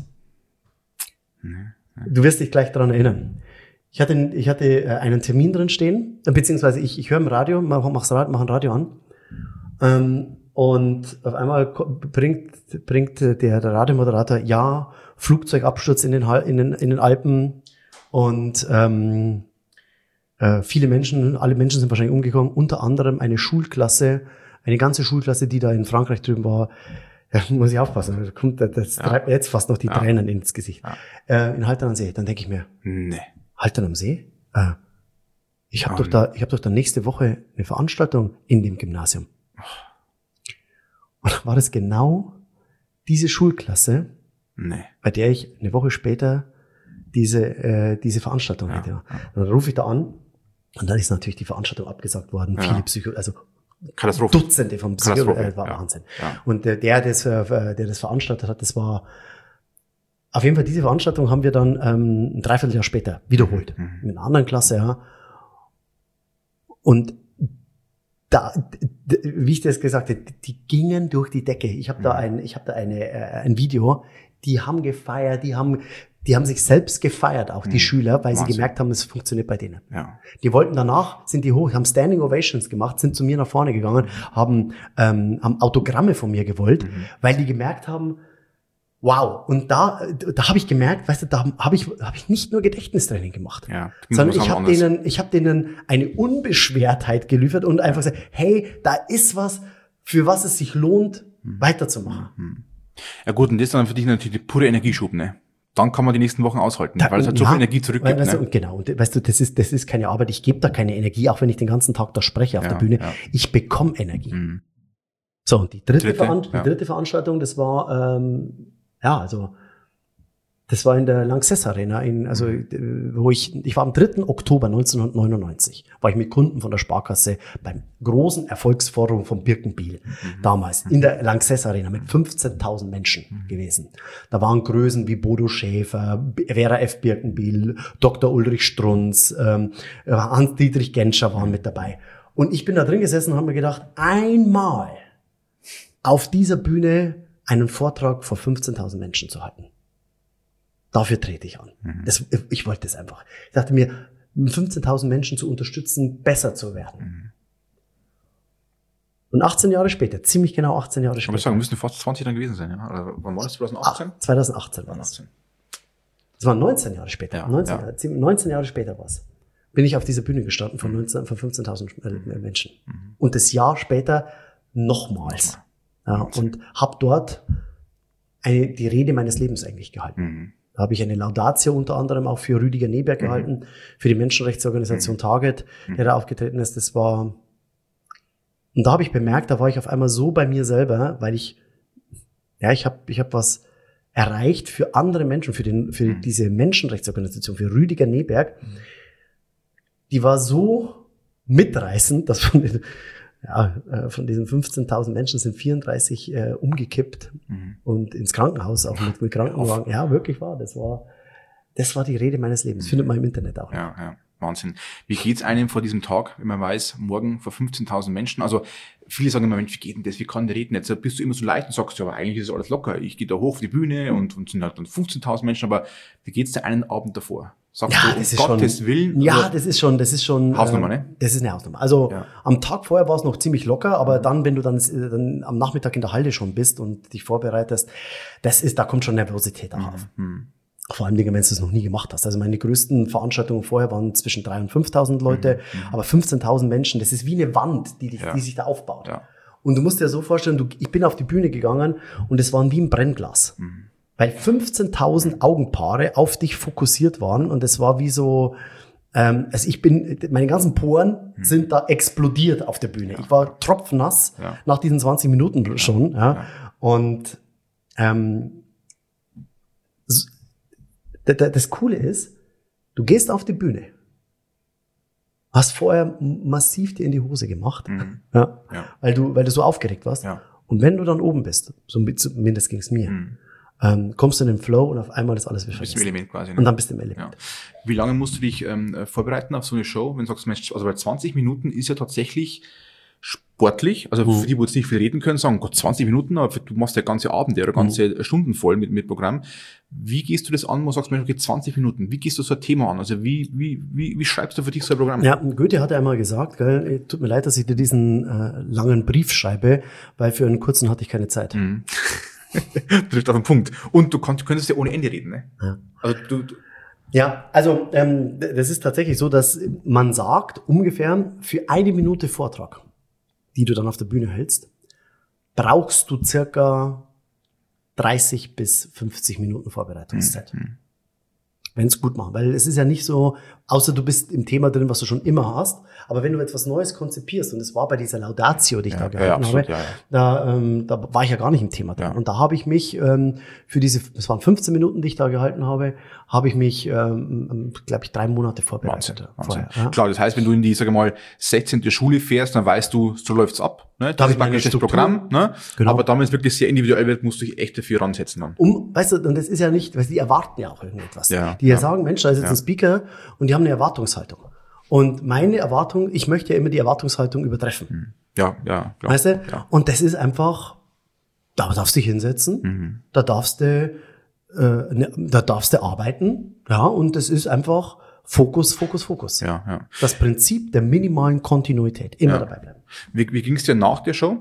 Du wirst dich gleich daran erinnern. Ich hatte, ich hatte äh, einen Termin drin stehen, äh, beziehungsweise ich, ich höre im Radio, mach, mach's Radio, mach ein Radio an, ähm, und auf einmal ko- bringt, bringt der, der Radiomoderator, ja, Flugzeugabsturz in den, Hal- in den, in den Alpen und ähm, Äh, viele Menschen, alle Menschen sind wahrscheinlich umgekommen, unter anderem eine Schulklasse, eine ganze Schulklasse, die da in Frankreich drüben war. Ja, muss ich aufpassen, das, kommt, das ja. treibt mir jetzt fast noch die ja. Tränen ins Gesicht. Ja. Äh, in Haltern am See, dann denke ich mir, nee. Haltern am See? Äh, ich habe oh, doch da, ich habe doch da nächste Woche eine Veranstaltung in dem Gymnasium. Und dann war das genau diese Schulklasse, nee. bei der ich eine Woche später diese äh, diese Veranstaltung ja. hatte. Und dann rufe ich da an und dann ist natürlich die Veranstaltung abgesagt worden. Ja. Viele Psycho, also Katastrophe. Dutzende von Psychologen, äh, war ja. Wahnsinn. Ja. Und äh, der, das, äh, der das veranstaltet hat, das war auf jeden Fall diese Veranstaltung haben wir dann ähm, ein Dreivierteljahr später wiederholt. Mhm. Mit einer anderen Klasse, ja. Und da, d- wie ich das gesagt habe, die gingen durch die Decke. Ich habe mhm. da ein, ich habe da eine, äh, ein Video, die haben gefeiert, die haben Die haben sich selbst gefeiert, auch die mhm. Schüler, weil Wahnsinn. Sie gemerkt haben, es funktioniert bei denen. Ja. Die wollten danach, sind die hoch, haben Standing Ovations gemacht, sind zu mir nach vorne gegangen, mhm. haben, ähm, haben Autogramme von mir gewollt, mhm. weil die gemerkt haben, wow. Und da, da habe ich gemerkt, weißt du, da habe ich, habe ich nicht nur Gedächtnistraining gemacht, ja, sondern ich habe denen, ich habe denen eine Unbeschwertheit geliefert und einfach gesagt, hey, da ist was, für was es sich lohnt, mhm. weiterzumachen. Mhm. Ja gut, und das ist dann für dich natürlich die pure Energieschub, ne? Dann kann man die nächsten Wochen aushalten, da, weil es halt ja, so viel Energie zurückgibt. Weißt du, ne? Genau, und weißt du, das ist, das ist keine Arbeit. Ich gebe da keine Energie, auch wenn ich den ganzen Tag da spreche auf ja, der Bühne. Ja. Ich bekomme Energie. Mhm. So, und die dritte, dritte, Veran- ja. die dritte Veranstaltung, das war, ähm, ja, also, das war in der Lanxess Arena, in, also, wo ich, ich war am dritten Oktober neunzehnhundertneunundneunzig, war ich mit Kunden von der Sparkasse beim großen Erfolgsforum von Birkenbiel, mhm. damals, in der Lanxess Arena mit fünfzehntausend Menschen mhm. gewesen. Da waren Größen wie Bodo Schäfer, Vera F. Birkenbiel, Doktor Ulrich Strunz, ähm, Hans-Dietrich Genscher waren mit dabei. Und ich bin da drin gesessen und habe mir gedacht, einmal auf dieser Bühne einen Vortrag vor fünfzehntausend Menschen zu halten. Dafür trete ich an. Mhm. Das, ich wollte es einfach. Ich dachte mir, fünfzehntausend Menschen zu unterstützen, besser zu werden. Mhm. Und achtzehn Jahre später, ziemlich genau achtzehn Jahre später. Aber ich sagen, müssen fast zwanzig dann gewesen sein, ja? Oder wann war das? zwanzig achtzehn? Ah, zwanzig achtzehn war das. Das war neunzehn Jahre später. Ja, neunzehn, ja. neunzehn Jahre später war es. Bin ich auf dieser Bühne gestanden von, neunzehn, von fünfzehntausend Menschen. Mhm. Und das Jahr später nochmals. Ja, und habe dort eine, die Rede meines Lebens eigentlich gehalten. Mhm. Da habe ich eine Laudatio unter anderem auch für Rüdiger Neberg mhm. gehalten, für die Menschenrechtsorganisation mhm. Target, der da aufgetreten ist. Das war, und da habe ich bemerkt, da war ich auf einmal so bei mir selber, weil ich, ja, ich habe ich hab was erreicht für andere Menschen, für den, für mhm. diese Menschenrechtsorganisation, für Rüdiger Neberg. Mhm. Die war so mitreißend, dass von den, ja, von diesen fünfzehntausend Menschen sind vierunddreißig äh, umgekippt mhm. und ins Krankenhaus auch mit, mit Krankenwagen. Ja, wirklich wahr. Das war, das war die Rede meines Lebens. Mhm. Findet man im Internet auch. Ja, ja, Wahnsinn. Wie geht's einem vor diesem Tag, wenn man weiß, morgen vor fünfzehntausend Menschen? Also viele sagen immer, Mensch, wie geht denn das? Wie kann der reden? Jetzt bist du immer so leicht und sagst, ja, aber eigentlich ist alles locker. Ich gehe da hoch auf die Bühne und, und sind halt dann fünfzehntausend Menschen. Aber wie geht's dir einen Abend davor? Sagst ja, du, das um ist Gottes schon, Willen? Ja, oder? das ist schon, das ist schon. Hausnummer, äh, ne? Das ist eine Hausnummer. Also, ja. am Tag vorher war es noch ziemlich locker, aber dann, wenn du dann, dann am Nachmittag in der Halle schon bist und dich vorbereitest, das ist, da kommt schon Nervosität auch mhm. auf. Mhm. Vor allem, wenn du es noch nie gemacht hast. Also meine größten Veranstaltungen vorher waren zwischen dreitausend und fünftausend Leute, mhm. aber fünfzehntausend Menschen, das ist wie eine Wand, die, dich, ja. die sich da aufbaut. Ja. Und du musst dir so vorstellen, du, ich bin auf die Bühne gegangen und es waren wie ein Brennglas. Mhm. Weil fünfzehntausend Augenpaare auf dich fokussiert waren und es war wie so, ähm, also ich bin, meine ganzen Poren mhm. sind da explodiert auf der Bühne. Ja. Ich war tropfnass ja. nach diesen zwanzig Minuten ja. schon. Ja. Ja. Und ähm, das Coole ist, du gehst auf die Bühne, hast vorher massiv dir in die Hose gemacht, mhm. ja, ja. weil du, weil du so aufgeregt warst. Ja. Und wenn du dann oben bist, so zumindest ging es mir, mhm. ähm, kommst du in den Flow und auf einmal ist alles wieder vergessen. Bist im Element quasi. Ne? Und dann bist du im Element. Ja. Wie lange musst du dich ähm, vorbereiten auf so eine Show, wenn du sagst, Mensch, also bei zwanzig Minuten ist ja tatsächlich sportlich, also für die, die jetzt nicht viel reden können, sagen, Gott, zwanzig Minuten, aber du machst ja ganze Abende oder ganze mhm. Stunden voll mit, mit Programm. Wie gehst du das an, wo du sagst, Mensch, okay, zwanzig Minuten, wie gehst du so ein Thema an? Also wie, wie, wie, wie schreibst du für dich so ein Programm? Ja, Goethe hat einmal gesagt, gell, tut mir leid, dass ich dir diesen äh, langen Brief schreibe, weil für einen kurzen hatte ich keine Zeit. Mhm. Trifft auf den Punkt. Und du kannst, könntest ja ohne Ende reden, ne? Ja. Also du, du Ja, also ähm, das ist tatsächlich so, dass man sagt, ungefähr für eine Minute Vortrag, die du dann auf der Bühne hältst, brauchst du circa dreißig bis fünfzig Minuten Vorbereitungszeit. Mhm. Wenn es gut machen. Weil es ist ja nicht so, außer du bist im Thema drin, was du schon immer hast, aber wenn du etwas Neues konzipierst, und es war bei dieser Laudatio, die ich ja, da gehalten ja, absolut, habe, ja, ja. Da, ähm, da war ich ja gar nicht im Thema drin. Ja. Und da habe ich mich ähm, für diese, es waren fünfzehn Minuten, die ich da gehalten habe, habe ich mich, ähm, glaube ich, drei Monate vorbereitet. Wahnsinn, Wahnsinn. Vorher, ja. Klar, das heißt, wenn du in die, sag ich mal, sechzehnte Schule fährst, dann weißt du, so läuft's ab. Ne? Das ist praktisch das Programm, ne? Genau. Aber damit es wirklich sehr individuell wird, musst du dich echt dafür ransetzen dann. Um, weißt du, und das ist ja nicht, weil die erwarten ja auch irgendetwas. Ja, die ja, ja sagen, Mensch, da ist jetzt ja. ein Speaker und die haben eine Erwartungshaltung. Und meine Erwartung, ich möchte ja immer die Erwartungshaltung übertreffen. Ja, ja, klar. Weißt du? Ja. Und das ist einfach, da darfst du dich hinsetzen, mhm. da darfst du, äh, ne, da darfst du arbeiten, ja, und das ist einfach Fokus, Fokus, Fokus. Ja, ja. Das Prinzip der minimalen Kontinuität, immer ja. dabei bleiben. Wie, wie ging es dir nach der Show?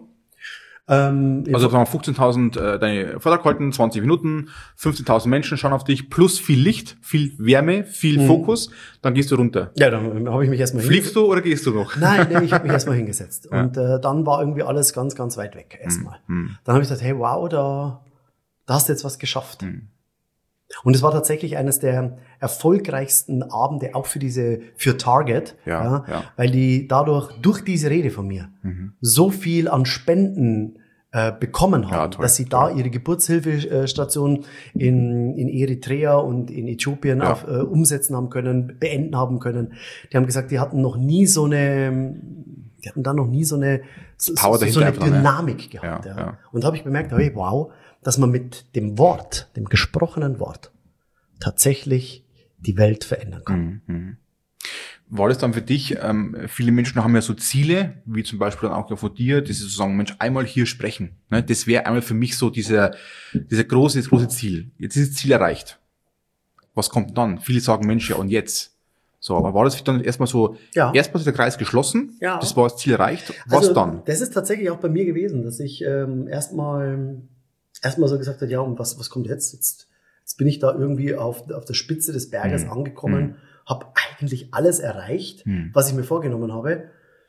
Ähm, also sagen wir fünfzehntausend äh, deine Vortrag halten, zwanzig Minuten, fünfzehntausend Menschen schauen auf dich, plus viel Licht, viel Wärme, viel mhm. Fokus, dann gehst du runter. Ja, dann habe ich mich erstmal hingesetzt. Fliegst du oder gehst du noch? Nein, nee, ich habe mich erstmal hingesetzt. Ja. Und äh, dann war irgendwie alles ganz, ganz weit weg erstmal. Mhm. Dann habe ich gesagt, hey, wow, da, da hast du jetzt was geschafft. Mhm. Und es war tatsächlich eines der erfolgreichsten Abende auch für diese, für Target, ja, ja, ja. weil die dadurch, durch diese Rede von mir, mhm. so viel an Spenden äh, bekommen haben, ja, toll, dass sie toll. da ihre Geburtshilfestation in, in Eritrea und in Äthiopien ja. auf, äh, umsetzen haben können, beenden haben können. Die haben gesagt, die hatten noch nie so eine, die hatten da noch nie so eine, so, Power so eine Dynamik ne? gehabt. Ja, ja. ja. Und da habe ich bemerkt, hey, wow, dass man mit dem Wort, dem gesprochenen Wort, tatsächlich die Welt verändern kann. Mhm. War das dann für dich, ähm, viele Menschen haben ja so Ziele, wie zum Beispiel dann auch von dir, das ist zu sagen, Mensch, einmal hier sprechen. Ne? Das wäre einmal für mich so dieser, dieser große, das große Ziel. Jetzt ist das Ziel erreicht. Was kommt dann? Viele sagen, Mensch, ja und jetzt? So, aber war das dann erstmal so, ja. erstmal ist der Kreis geschlossen, ja. das war das Ziel erreicht, was also, dann? Das ist tatsächlich auch bei mir gewesen, dass ich ähm, erstmal erstmal so gesagt habe, ja, und was was kommt jetzt? Jetzt, jetzt bin ich da irgendwie auf, auf der Spitze des Berges hm. angekommen, hm. habe eigentlich alles erreicht, hm. was ich mir vorgenommen habe,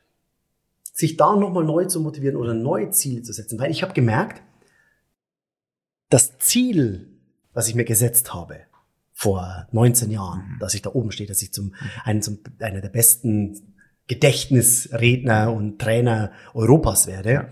sich da nochmal neu zu motivieren oder neue Ziele zu setzen, weil ich habe gemerkt, das Ziel, was ich mir gesetzt habe, vor neunzehn Jahren, mhm. dass ich da oben stehe, dass ich zum, einen, zum, einer der besten Gedächtnisredner und Trainer Europas werde, ja.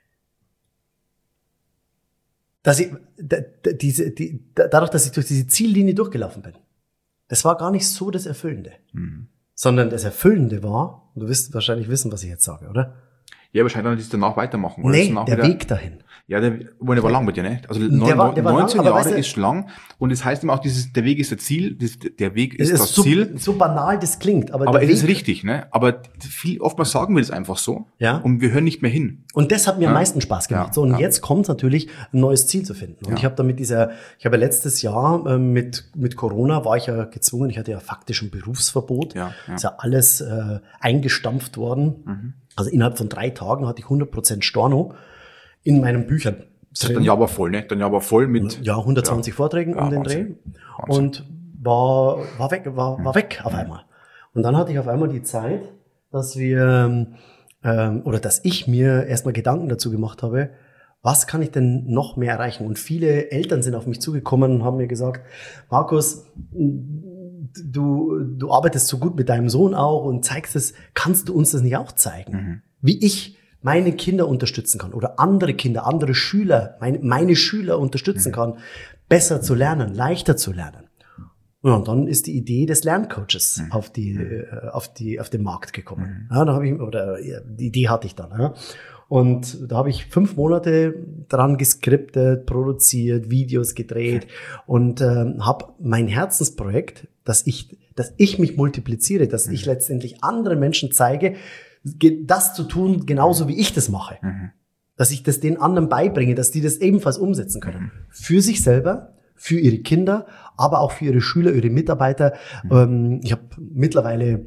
dass ich, da, da, diese, die, da, dadurch, dass ich durch diese Ziellinie durchgelaufen bin, das war gar nicht so das Erfüllende, mhm. sondern das Erfüllende war, du wirst wahrscheinlich wissen, was ich jetzt sage, oder? Ja, wahrscheinlich dann danach weitermachen. Oder nee, danach der wieder, Weg dahin. Ja, der, der war lang bei dir, ne? Also der war, der war neunzehn lang, Jahre weißt du, ist lang und es das heißt immer auch, dieses, der Weg ist das Ziel, das, der Weg ist, ist das so, Ziel. So banal das klingt, aber, aber der es Weg, ist richtig, ne? Aber viel, oftmals sagen wir das einfach so ja. und wir hören nicht mehr hin. Und das hat mir ja. am meisten Spaß gemacht. Ja. So, und ja. jetzt kommt natürlich ein neues Ziel zu finden. Und ja. ich habe da mit dieser, ich habe ja letztes Jahr äh, mit mit Corona war ich ja gezwungen, ich hatte ja faktisch ein Berufsverbot. Ja, ja. Ist ja alles äh, eingestampft worden. Mhm. Also innerhalb von drei Tagen hatte ich hundert Prozent Storno in meinen Büchern. Das ist dann Jahr aber voll, ne? Dann Jahr aber voll mit. Ja, hundertzwanzig ja. Vorträgen ja, um den Wahnsinn. Dreh. Wahnsinn. Und war, war weg, war, war weg auf einmal. Und dann hatte ich auf einmal die Zeit, dass wir, ähm, oder dass ich mir erstmal Gedanken dazu gemacht habe, was kann ich denn noch mehr erreichen? Und viele Eltern sind auf mich zugekommen und haben mir gesagt, Markus, du, du arbeitest so gut mit deinem Sohn auch und zeigst es, kannst du uns das nicht auch zeigen? Mhm. Wie ich meine Kinder unterstützen kann oder andere Kinder, andere Schüler, meine, meine Schüler unterstützen mhm. kann, besser zu lernen, leichter zu lernen. Ja, und dann ist die Idee des Lerncoaches mhm. auf die, äh, auf die, auf den Markt gekommen. Mhm. Ja, da habe ich, oder ja, die Idee hatte ich dann. Ja. Und da habe ich fünf Monate dran geskriptet, produziert, Videos gedreht und ähm, habe mein Herzensprojekt, dass ich, dass ich mich multipliziere, dass mhm. ich letztendlich anderen Menschen zeige, das zu tun, genauso wie ich das mache. Mhm. Dass ich das den anderen beibringe, dass die das ebenfalls umsetzen können. Mhm. Für sich selber, für ihre Kinder, aber auch für ihre Schüler, ihre Mitarbeiter. Mhm. Ähm, ich habe mittlerweile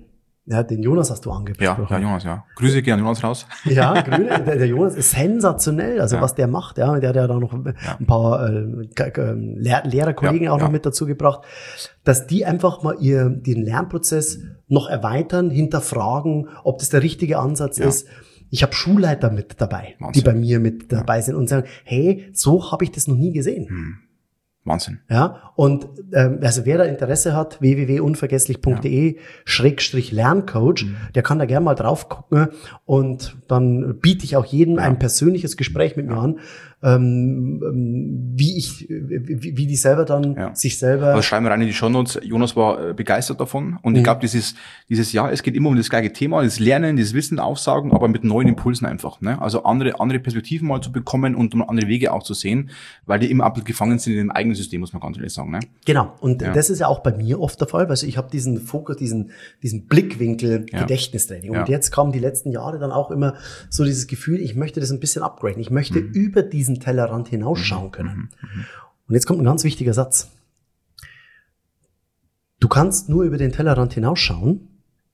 Ja, den Jonas hast du angesprochen. Ja, ja, Jonas, ja. Grüße gerne Jonas raus. Ja, Grüne, der, der Jonas ist sensationell, also ja. was der macht, ja, der hat ja da noch ein ja. paar äh, Lehr Lehrerkollegen ja, auch noch ja. mit dazu gebracht, dass die einfach mal ihr den Lernprozess noch erweitern, hinterfragen, ob das der richtige Ansatz ja. ist. Ich habe Schulleiter mit dabei, Wahnsinn. Die bei mir mit dabei ja. sind und sagen, hey, so habe ich das noch nie gesehen. Hm. Wahnsinn. Ja, und ähm, also wer da Interesse hat, w w w punkt unvergesslich punkt d e ja. Schrägstrich Lerncoach, mhm. der kann da gerne mal drauf gucken und dann biete ich auch jedem ja. ein persönliches Gespräch mit ja. mir an, ähm, wie ich, wie, wie die selber dann ja. sich selber... Also schreiben wir rein in die Shownotes, Jonas war äh, begeistert davon und mhm. ich glaube, dieses, dieses Jahr, es geht immer um das gleiche Thema, das Lernen, das Wissen aufsaugen, aber mit neuen Impulsen einfach, ne? Also andere, andere Perspektiven mal zu bekommen und um andere Wege auch zu sehen, weil die immer absolut gefangen sind in dem eigenen System, muss man ganz ehrlich sagen, ne? Genau. Und ja. das ist ja auch bei mir oft der Fall, weil ich habe diesen Fokus, diesen, diesen Blickwinkel ja. Gedächtnistraining. Und ja. jetzt kamen die letzten Jahre dann auch immer so dieses Gefühl, ich möchte das ein bisschen upgraden. Ich möchte mhm. über diesen Tellerrand hinausschauen können. Mhm. Und jetzt kommt ein ganz wichtiger Satz. Du kannst nur über den Tellerrand hinausschauen,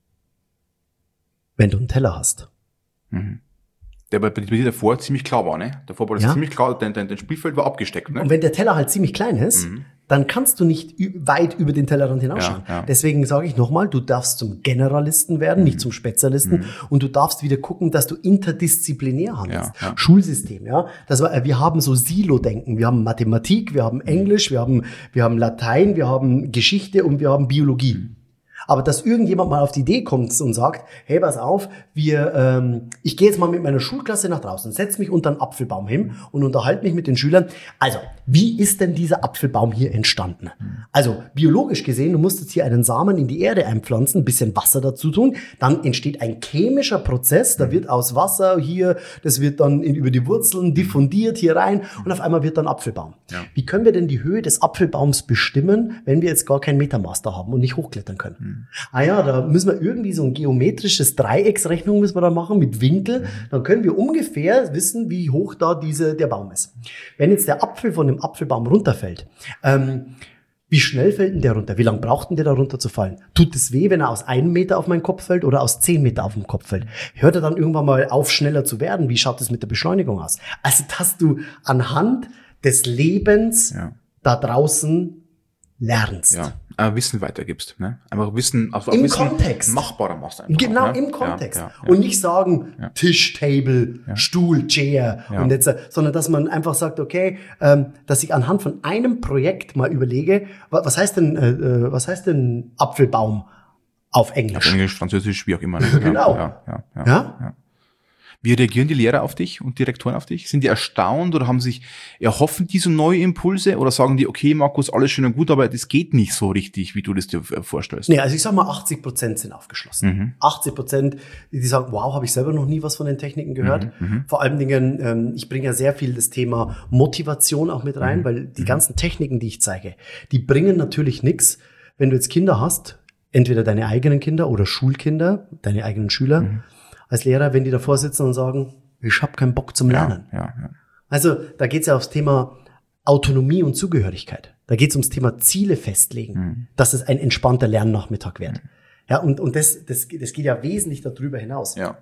wenn du einen Teller hast. Mhm. Der bei dir davor ziemlich klar war, ne? Davor war das ja. ziemlich klar, dein, dein, dein Spielfeld war abgesteckt, ne? Und wenn der Teller halt ziemlich klein ist, mhm. dann kannst du nicht weit über den Tellerrand hinausschauen. Ja, ja. Deswegen sage ich nochmal, du darfst zum Generalisten werden, mhm. nicht zum Spezialisten. Mhm. Und du darfst wieder gucken, dass du interdisziplinär handelst. Ja, ja. Schulsystem, ja. Das war, wir haben so Silo-Denken. Wir haben Mathematik, wir haben Englisch, wir haben, wir haben Latein, wir haben Geschichte und wir haben Biologie. Mhm. Aber dass irgendjemand mal auf die Idee kommt und sagt, hey, pass auf, wir, ähm, ich gehe jetzt mal mit meiner Schulklasse nach draußen, setze mich unter einen Apfelbaum hin und unterhalte mich mit den Schülern. Also, wie ist denn dieser Apfelbaum hier entstanden? Also, biologisch gesehen, du musst jetzt hier einen Samen in die Erde einpflanzen, ein bisschen Wasser dazu tun, dann entsteht ein chemischer Prozess, da wird aus Wasser hier, das wird dann in, über die Wurzeln diffundiert hier rein und auf einmal wird dann Apfelbaum. Ja. Wie können wir denn die Höhe des Apfelbaums bestimmen, wenn wir jetzt gar kein Metamaster haben und nicht hochklettern können? Mhm. Ah ja, da müssen wir irgendwie so ein geometrisches Dreiecksrechnung müssen wir da machen mit Winkel. Dann können wir ungefähr wissen, wie hoch da diese, der Baum ist. Wenn jetzt der Apfel von dem Apfelbaum runterfällt, ähm, wie schnell fällt denn der runter? Wie lange braucht denn der da runter zu fallen? Tut es weh, wenn er aus einem Meter auf meinen Kopf fällt oder aus zehn Meter auf den Kopf fällt? Hört er dann irgendwann mal auf, schneller zu werden? Wie schaut es mit der Beschleunigung aus? Also, dass du anhand des Lebens ja. da draußen lernst. Ja, aber Wissen weitergibst, ne? Einfach Wissen, also im Wissen Kontext. machbarer machst du einfach. Genau, auch, ne? im Kontext. Ja, ja, ja. Und nicht sagen, ja. Tisch, Table, ja. Stuhl, Chair ja. und jetzt, sondern dass man einfach sagt, okay, ähm, dass ich anhand von einem Projekt mal überlege, was heißt denn, äh, was heißt denn Apfelbaum auf Englisch? Auf Englisch, Französisch, wie auch immer. Ne? Genau. Ja, ja, ja, ja? ja. Wie reagieren die Lehrer auf dich und Direktoren auf dich? Sind die erstaunt oder haben sich, erhoffen die so neue Impulse oder sagen die, okay, Markus, alles schön und gut, aber das geht nicht so richtig, wie du das dir vorstellst? Nee, also ich sag mal, achtzig Prozent sind aufgeschlossen. Mhm. achtzig Prozent, die sagen, wow, habe ich selber noch nie was von den Techniken gehört. Mhm. Vor allen Dingen, ähm, ich bringe ja sehr viel das Thema Motivation auch mit rein, mhm. weil die mhm. ganzen Techniken, die ich zeige, die bringen natürlich nichts, wenn du jetzt Kinder hast, entweder deine eigenen Kinder oder Schulkinder, deine eigenen Schüler, mhm. als Lehrer, wenn die davor sitzen und sagen, ich habe keinen Bock zum Lernen. Ja, ja, ja. Also da geht es ja aufs Thema Autonomie und Zugehörigkeit. Da geht es ums Thema Ziele festlegen, mhm. dass es ein entspannter Lernnachmittag wird. Mhm. Ja, und, und das, das, das geht ja wesentlich darüber hinaus. Ja.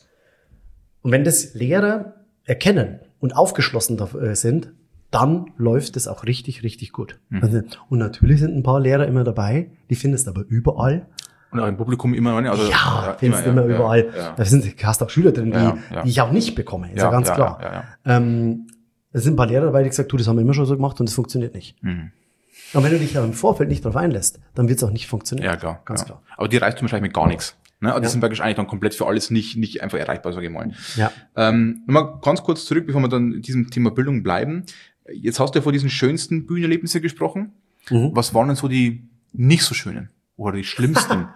Und wenn das Lehrer erkennen und aufgeschlossen sind, dann läuft es auch richtig, richtig gut. Mhm. Also, und natürlich sind ein paar Lehrer immer dabei, die findest du aber überall. Und auch im Publikum immer, ne? Also, ja, ja findest du immer, immer ja, überall. Ja. Da sind, hast auch Schüler drin, die, ja, ja. die ich auch nicht bekomme, ist ja, ja ganz ja, klar. Ja, ja, ja. Ähm, es sind ein paar Lehrer dabei, die gesagt, du, das haben wir immer schon so gemacht und das funktioniert nicht. Mhm. Und wenn du dich da im Vorfeld nicht drauf einlässt, dann wird es auch nicht funktionieren. Ja, klar. Ganz ja. klar. Aber die reißt du wahrscheinlich mit gar nichts. Ne? Also die ja. sind praktisch eigentlich dann komplett für alles nicht, nicht einfach erreichbar, sage ich mal. Ja. Ähm, nochmal ganz kurz zurück, bevor wir dann in diesem Thema Bildung bleiben. Jetzt hast du ja vor diesen schönsten Bühnenerlebnissen gesprochen. Mhm. Was waren denn so die nicht so schönen oder die schlimmsten?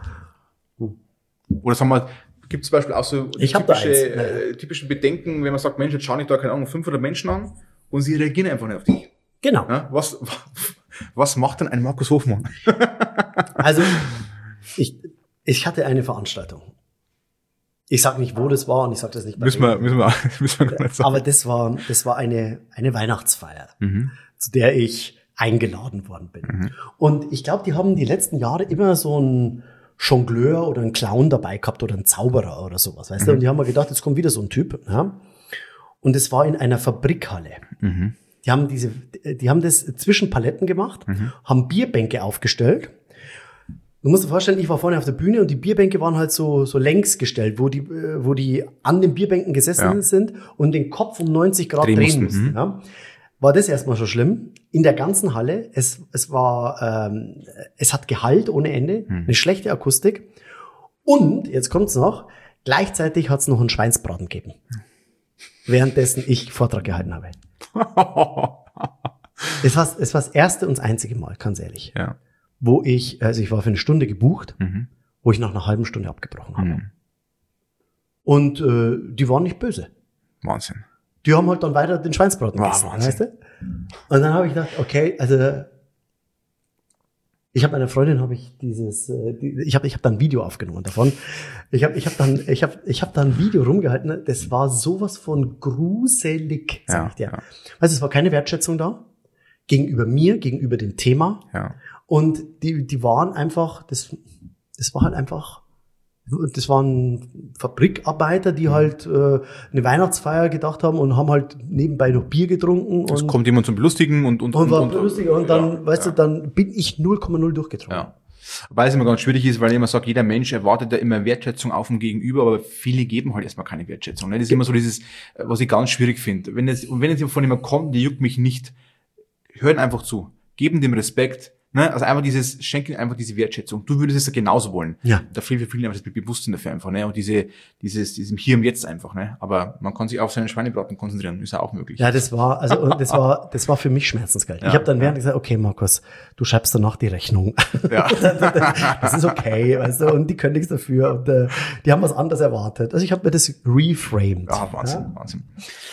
Oder sagen wir, gibt es zum Beispiel auch so ich typische, äh, typische Bedenken, wenn man sagt, Mensch, jetzt schaue ich da, keine Ahnung, fünfhundert Menschen an und sie reagieren einfach nicht auf dich. Genau. Ja, was, was macht denn ein Markus Hofmann? Also, ich, ich hatte eine Veranstaltung. Ich sage nicht, wo das war und ich sage das nicht bei müssen wir, müssen wir, müssen wir gar nicht sagen. Aber das war, das war eine, eine Weihnachtsfeier, mhm. zu der ich eingeladen worden bin. Mhm. Und ich glaube, die haben die letzten Jahre immer so ein Jongleur oder einen Clown dabei gehabt oder einen Zauberer oder sowas, weißt mhm. du? Und die haben mir gedacht, jetzt kommt wieder so ein Typ. Ja? Und es war in einer Fabrikhalle. Mhm. Die haben diese, die haben das zwischen Paletten gemacht, mhm. haben Bierbänke aufgestellt. Du musst dir vorstellen, ich war vorne auf der Bühne und die Bierbänke waren halt so, so längs gestellt, wo die, wo die an den Bierbänken gesessen ja. sind und den Kopf um neunzig Grad drehen, drehen mussten. Mhm. Ja. War das erstmal schon schlimm. In der ganzen Halle, es, es war, ähm, es hat Gehalt ohne Ende, mhm. eine schlechte Akustik. Und, jetzt kommt's noch, gleichzeitig hat's noch einen Schweinsbraten gegeben. Währenddessen ich Vortrag gehalten habe. es war, es war das erste und das einzige Mal, ganz ehrlich. Ja. Wo ich, also ich war für eine Stunde gebucht, mhm. wo ich nach einer halben Stunde abgebrochen habe. Mhm. Und äh, die waren nicht böse. Wahnsinn. Die haben halt dann weiter den Schweinsbraten gegessen, Wahnsinn. Weißt du? Und dann habe ich gedacht, okay, also ich habe meiner Freundin habe ich dieses, äh, die, ich habe ich habe dann ein Video aufgenommen davon. Ich habe ich habe dann ich habe ich habe dann ein Video rumgehalten. Das war sowas von gruselig, sag ja, ich dir. Ja. Weißt du, es war keine Wertschätzung da gegenüber mir, gegenüber dem Thema. Ja. Und die, die waren einfach, das, das war halt einfach, das waren Fabrikarbeiter, die halt äh, eine Weihnachtsfeier gedacht haben und haben halt nebenbei noch Bier getrunken. Es und kommt jemand zum Belustigen und und und, war und, belustiger und dann, ja, weißt ja. du, dann bin ich null Komma null durchgetrunken. Ja. Weil es immer ganz schwierig ist, weil ich immer sage, jeder Mensch erwartet ja immer Wertschätzung auf dem Gegenüber, aber viele geben halt erstmal keine Wertschätzung. Ne? Das ist immer so dieses, was ich ganz schwierig finde. Wenn es, und wenn es von jemandem kommt, der juckt mich nicht, hören einfach zu, geben dem Respekt. Ne, also einfach dieses, schenken einfach diese Wertschätzung. Du würdest es ja genauso wollen. Ja. Da fehlt für viele einfach das Bewusstsein dafür einfach, ne, und diese, dieses, diesem Hier und Jetzt einfach, ne. Aber man kann sich auf seinen Schweinebraten konzentrieren, ist ja auch möglich. Ja, das war, also, und das war, das war für mich schmerzensgeld. Ja, ich habe dann während ja. gesagt, okay, Markus, du schreibst danach die Rechnung. Ja. Das ist okay, weißt du, und die können nichts dafür, und äh, die haben was anderes erwartet. Also ich habe mir das reframed. Ja, Wahnsinn, ja? Wahnsinn.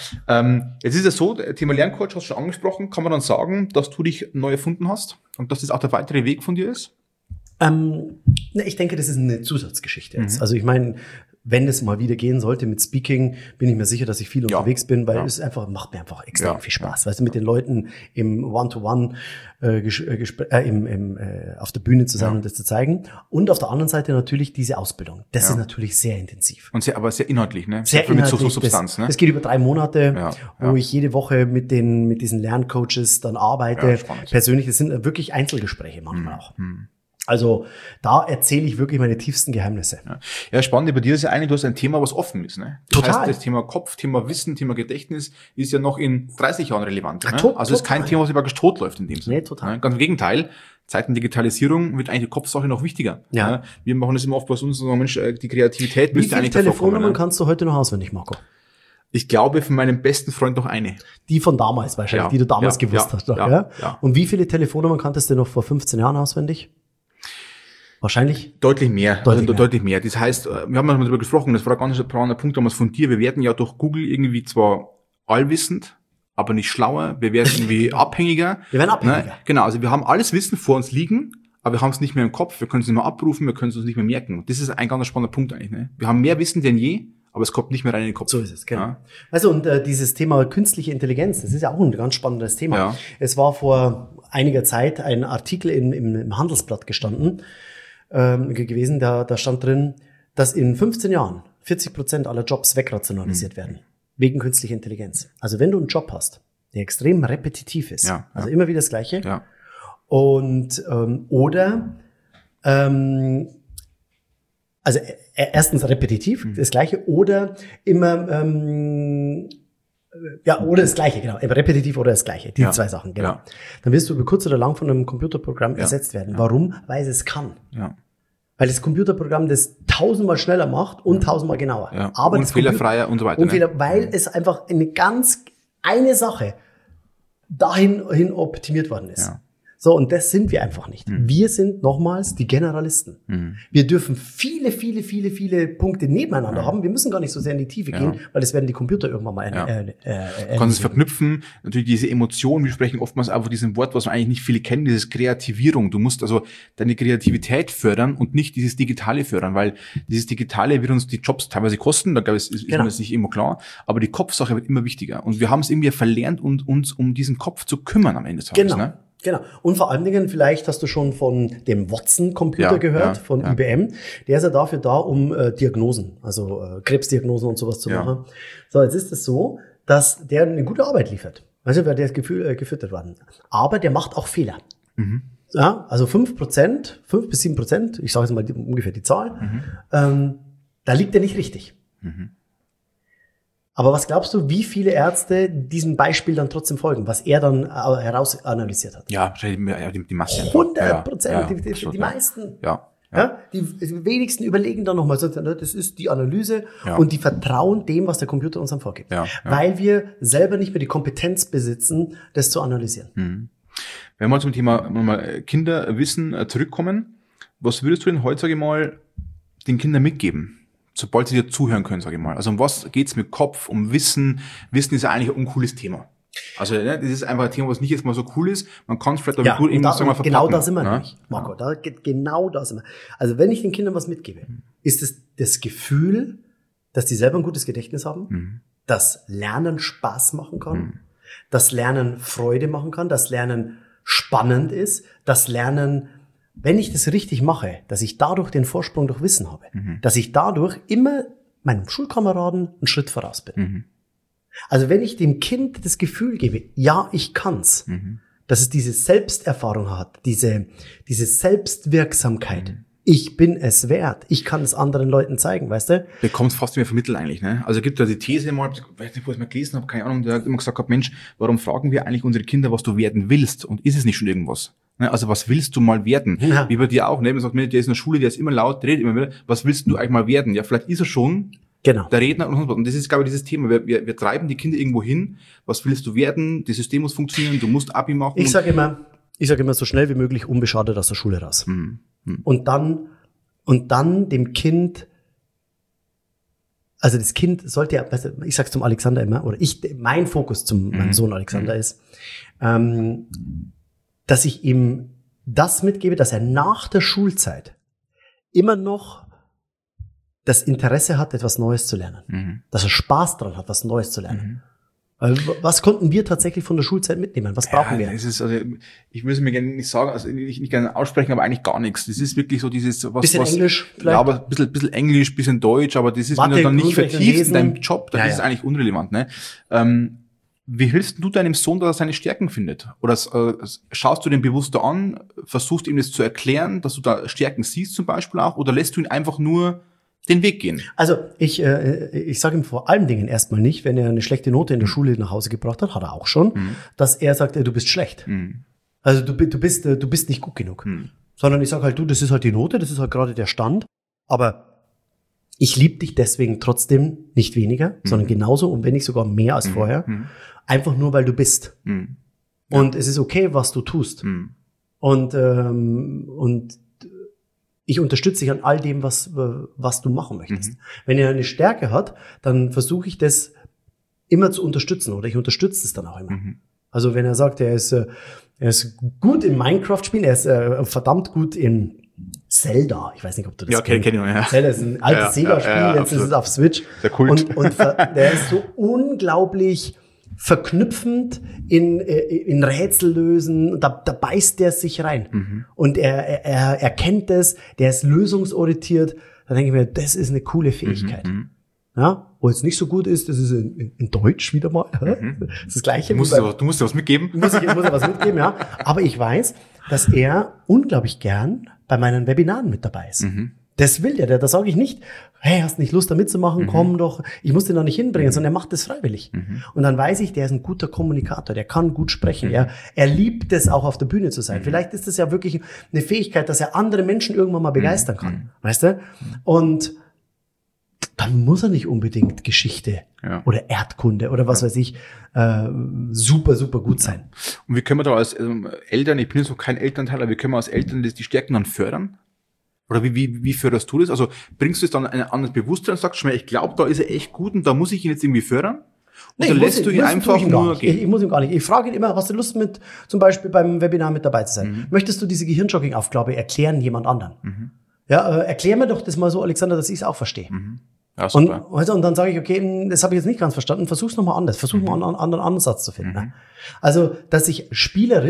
Ähm, jetzt ist es so, Thema Lerncoach hast du schon angesprochen, kann man dann sagen, dass du dich neu erfunden hast? Und dass das auch der weitere Weg von dir ist? Ähm, ne, ich denke, das ist eine Zusatzgeschichte jetzt. Mhm. Also ich meine, wenn es mal wieder gehen sollte mit Speaking, bin ich mir sicher, dass ich viel ja. unterwegs bin, weil ja. es einfach macht mir einfach extrem ja. viel Spaß. Weißt du, mit den Leuten im One-to-One äh, Gespr- äh, im, im, äh, auf der Bühne zu sein ja. und das zu zeigen. Und auf der anderen Seite natürlich diese Ausbildung. Das ja. ist natürlich sehr intensiv. Und sehr, aber sehr inhaltlich, ne? Sehr viel inhaltlich. Mit so, so Substanz, das, ne? Das geht über drei Monate, ja. wo Ja. ich jede Woche mit den mit diesen Lerncoaches dann arbeite. Ja, spannend. Persönlich, das sind wirklich Einzelgespräche manchmal Mhm. auch. Mhm. Also da erzähle ich wirklich meine tiefsten Geheimnisse. Ja. ja, spannend bei dir ist ja eigentlich, du hast ein Thema, was offen ist. Ne? Das Total. heißt, das Thema Kopf, Thema Wissen, Thema Gedächtnis ist ja noch in dreißig Jahren relevant. Ja, Ne? to- also es ist kein total. Thema, was praktisch tot läuft in dem Sinne. Nee, total. Ne? Ganz im Gegenteil. Zeiten Digitalisierung wird eigentlich die Kopfsache noch wichtiger. Ja. Ne? Wir machen das immer oft bei uns, so, Mensch, die Kreativität Wie müsste viele eigentlich davor kommen. Telefonnummern Ne? kannst du heute noch auswendig, Marco? Ich glaube, von meinem besten Freund noch eine. Die von damals wahrscheinlich, Ja, die du damals ja, gewusst ja, hast. Doch, ja, ja? ja. Und wie viele Telefonnummern kanntest du noch vor fünfzehn Jahren auswendig? Wahrscheinlich? Deutlich mehr, Deutlich also mehr. deutlich mehr. Das heißt, wir haben mal darüber gesprochen, das war ein ganz spannender Punkt damals von dir. Wir werden ja durch Google irgendwie zwar allwissend, aber nicht schlauer. Wir werden irgendwie abhängiger. Wir werden abhängiger. Ne? Genau, also wir haben alles Wissen vor uns liegen, aber wir haben es nicht mehr im Kopf. Wir können es nicht mehr abrufen, wir können es uns nicht mehr merken. Das ist ein ganz spannender Punkt eigentlich. Ne? Wir haben mehr Wissen denn je, aber es kommt nicht mehr rein in den Kopf. So ist es, genau. Ja. Also und äh, dieses Thema künstliche Intelligenz, das ist ja auch ein ganz spannendes Thema. Ja. Es war vor einiger Zeit ein Artikel im, im, im Handelsblatt gestanden ähm, gewesen, da, da stand drin, dass in fünfzehn Jahren vierzig Prozent aller Jobs wegrationalisiert mhm. werden, wegen künstlicher Intelligenz. Also wenn du einen Job hast, der extrem repetitiv ist, Ja, ja. also immer wieder das Gleiche, Ja. und ähm, oder ähm, also äh, erstens repetitiv, Mhm. das Gleiche, oder immer ähm, ja, oder das Gleiche, genau. Repetitiv oder das Gleiche. Diese Ja. zwei Sachen, genau. Ja. Dann wirst du über kurz oder lang von einem Computerprogramm Ja. ersetzt werden. Ja. Warum? Weil es es kann. Ja. Weil das Computerprogramm das tausendmal schneller macht und tausendmal genauer. Ja. Aber und das fehlerfreier und so weiter. und Fehler, Ne? weil es einfach eine ganz, eine Sache dahin hin optimiert worden ist. Ja. So, und das sind wir einfach nicht. Mhm. Wir sind nochmals die Generalisten. Mhm. Wir dürfen viele, viele, viele, viele Punkte nebeneinander Ja. haben. Wir müssen gar nicht so sehr in die Tiefe Ja. gehen, weil das werden die Computer irgendwann mal Ja. äh, äh, äh, Du kannst es verknüpfen, natürlich diese Emotionen, wir sprechen oftmals einfach diesem Wort, was wir eigentlich nicht viele kennen, dieses Kreativierung. Du musst also deine Kreativität fördern und nicht dieses Digitale fördern, weil dieses Digitale wird uns die Jobs teilweise kosten, da glaube ich, ist, ist Genau. mir das nicht immer klar, aber die Kopfsache wird immer wichtiger und wir haben es irgendwie verlernt, und uns um diesen Kopf zu kümmern am Ende des Tages. Genau. Ne? Genau. Und vor allen Dingen, vielleicht hast du schon von dem Watson-Computer Ja, gehört, ja, von ja. I B M. Der ist ja dafür da, um äh, Diagnosen, also äh, Krebsdiagnosen und sowas zu Ja. machen. So, jetzt ist es so, dass der eine gute Arbeit liefert. Also, weil der ist gefühl, äh, gefüttert worden. Aber der macht auch Fehler. Mhm. Ja, also fünf Prozent, fünf bis sieben Prozent, ich sage jetzt mal die, ungefähr die Zahl, Mhm. ähm, da liegt er nicht richtig. Mhm. Aber was glaubst du, wie viele Ärzte diesem Beispiel dann trotzdem folgen, was er dann äh, herausanalysiert hat? Ja, wahrscheinlich ja, die, die Masse. einfach. hundert Prozent, Ja, ja, die, die, absolut, die ja. meisten. Ja. Ja. Ja, die, die wenigsten überlegen dann nochmal, das ist die Analyse Ja. und die vertrauen dem, was der Computer uns dann vorgibt. Ja, ja. Weil wir selber nicht mehr die Kompetenz besitzen, das zu analysieren. Mhm. Wenn wir zum Thema mal Kinderwissen äh, zurückkommen, was würdest du denn heute, sage ich mal, den Kindern mitgeben, sobald sie dir zuhören können, sage ich mal? Also um was geht's mit Kopf, um Wissen? Wissen ist ja eigentlich ein uncooles Thema. Also ne, das ist einfach ein Thema, was nicht jetzt mal so cool ist. Man kann es vielleicht Ja, aber gut und da, sagen wir mal, genau verpacken, da sind wir ne? nämlich, Marco. Da geht genau da sind wir. Also wenn ich den Kindern was mitgebe, ist es das Gefühl, dass die selber ein gutes Gedächtnis haben, Mhm. dass Lernen Spaß machen kann, Mhm. dass Lernen Freude machen kann, dass Lernen spannend ist, dass Lernen, wenn ich das richtig mache, dass ich dadurch den Vorsprung durch Wissen habe, Mhm. dass ich dadurch immer meinem Schulkameraden einen Schritt voraus bin. Mhm. Also wenn ich dem Kind das Gefühl gebe, ja, ich kann's, Mhm. dass es diese Selbsterfahrung hat, diese, diese Selbstwirksamkeit. Mhm. Ich bin es wert. Ich kann es anderen Leuten zeigen, weißt du? Bekommt fast mehr vermittelt eigentlich, ne? Also es gibt da die These mal, ich weiß nicht, wo ich es mal gelesen habe, keine Ahnung, der hat immer gesagt gehabt, Mensch, warum fragen wir eigentlich unsere Kinder, was du werden willst? Und ist es nicht schon irgendwas? Ne? Also was willst du mal werden? Ja. Wie bei dir auch, ne? Man sagt, der ist in der Schule, der ist immer laut, der redet immer wieder. Was willst du eigentlich mal werden? Ja, vielleicht ist er schon Genau. der Redner und sonst was. Und das ist, glaube ich, dieses Thema. Wir, wir, wir treiben die Kinder irgendwo hin. Was willst du werden? Das System muss funktionieren. Du musst Abi machen. Ich sage immer, ich sage immer so schnell wie möglich unbeschadet aus der Schule raus. Mhm. Mhm. Und dann, und dann dem Kind, also das Kind sollte ja, weißt du, ich sag's zum Alexander immer, oder ich, mein Fokus zum meinem Sohn Alexander ist, ähm, dass ich ihm das mitgebe, dass er nach der Schulzeit immer noch das Interesse hat, etwas Neues zu lernen. Mhm. Dass er Spaß dran hat, was Neues zu lernen. Mhm. Weil, was konnten wir tatsächlich von der Schulzeit mitnehmen? Was brauchen ja, wir? Es ist, also, ich würde es mir gerne nicht sagen, also nicht, nicht gerne aussprechen, aber eigentlich gar nichts. Das ist wirklich so dieses, was, Bisschen was, Englisch vielleicht? Ja, aber ein bisschen, bisschen Englisch, bisschen Deutsch, aber das ist, Mathe, wenn du dann nicht Grundregeln vertiefst in lesen. deinem Job, dann Ja, ist es ja. eigentlich unrelevant, ne? Ähm, wie hilfst du deinem Sohn, dass er seine Stärken findet? Oder äh, schaust du den bewusster an, versuchst ihm das zu erklären, dass du da Stärken siehst zum Beispiel auch, oder lässt du ihn einfach nur den Weg gehen? Also ich, äh, ich sage ihm vor allen Dingen erstmal nicht, wenn er eine schlechte Note in der Schule nach Hause gebracht hat, hat er auch schon, Mhm. dass er sagt, äh, du bist schlecht. Mhm. Also du, bi- du bist äh, du bist nicht gut genug. Mhm. Sondern ich sage halt, du, das ist halt die Note, das ist halt gerade der Stand, aber ich liebe dich deswegen trotzdem nicht weniger, sondern genauso und wenn nicht sogar mehr als vorher, Mhm. einfach nur, weil du bist. Mhm. Und es ist okay, was du tust. Mhm. Und, ähm, und ich unterstütze dich an all dem, was, was du machen möchtest. Mhm. Wenn er eine Stärke hat, dann versuche ich das immer zu unterstützen oder ich unterstütze es dann auch immer. Mhm. Also wenn er sagt, er ist, äh, er ist gut in Minecraft spielen, er ist äh, verdammt gut in Zelda. Ich weiß nicht, ob du das Ja, kenn- kenn ich noch, ja. Zelda ist ein altes Ja, Sega-Spiel, ja, ja, jetzt ist absolut. es auf Switch. Der Kult. Und, und ver- der ist so unglaublich verknüpfend in, äh, in Rätsel lösen, da, da beißt der sich rein. Mhm. Und er, er, er er kennt das, der ist lösungsorientiert. Da denke ich mir, das ist eine coole Fähigkeit. Mhm. Ja, wo jetzt nicht so gut ist, das ist in, in Deutsch wieder mal. Mhm. Das ist das Gleiche. Du musst, wie dir bei- was- du musst dir was mitgeben. muss ich, muss ich was mitgeben, ja. Aber ich weiß, dass er unglaublich gern bei meinen Webinaren mit dabei ist. Mhm. Das will der, da, da sage ich nicht, hey, hast nicht Lust da mitzumachen, Mhm. komm doch, ich muss den noch nicht hinbringen, sondern er macht das freiwillig. Mhm. Und dann weiß ich, der ist ein guter Kommunikator, der kann gut sprechen, er, er liebt es auch auf der Bühne zu Mhm. sein. Vielleicht ist das ja wirklich eine Fähigkeit, dass er andere Menschen irgendwann mal begeistern Mhm. kann, weißt du? Und dann muss er nicht unbedingt Geschichte Ja. oder Erdkunde oder was weiß ich äh, super, super gut sein. Und wie können wir da als ähm, Eltern, ich bin jetzt noch kein Elternteil, aber wie können wir als Eltern das, die Stärken dann fördern? Oder wie, wie, wie förderst du das? Also bringst du es dann ein anderes Bewusstsein und sagst schon mal, ich glaube, da ist er echt gut und da muss ich ihn jetzt irgendwie fördern? Oder Nee, lässt muss du ich- ihn muss- einfach tue ich ihm gar nur nicht. Ich, gehen? ich muss ihm gar nicht. Ich frage ihn immer, hast du Lust mit, zum Beispiel beim Webinar mit dabei zu sein? Mhm. Möchtest du diese Gehirnjogging-Aufgabe erklären jemand anderen? Mhm. Ja, äh, erklär mir doch das mal so, Alexander, dass ich es auch verstehe. Mhm. Ja, Und, super. also, und dann sage ich, okay, n- das habe ich jetzt nicht ganz verstanden, versuch's nochmal anders, versuch mal einen anderen Ansatz zu finden. Ne? Also, dass ich spielerisch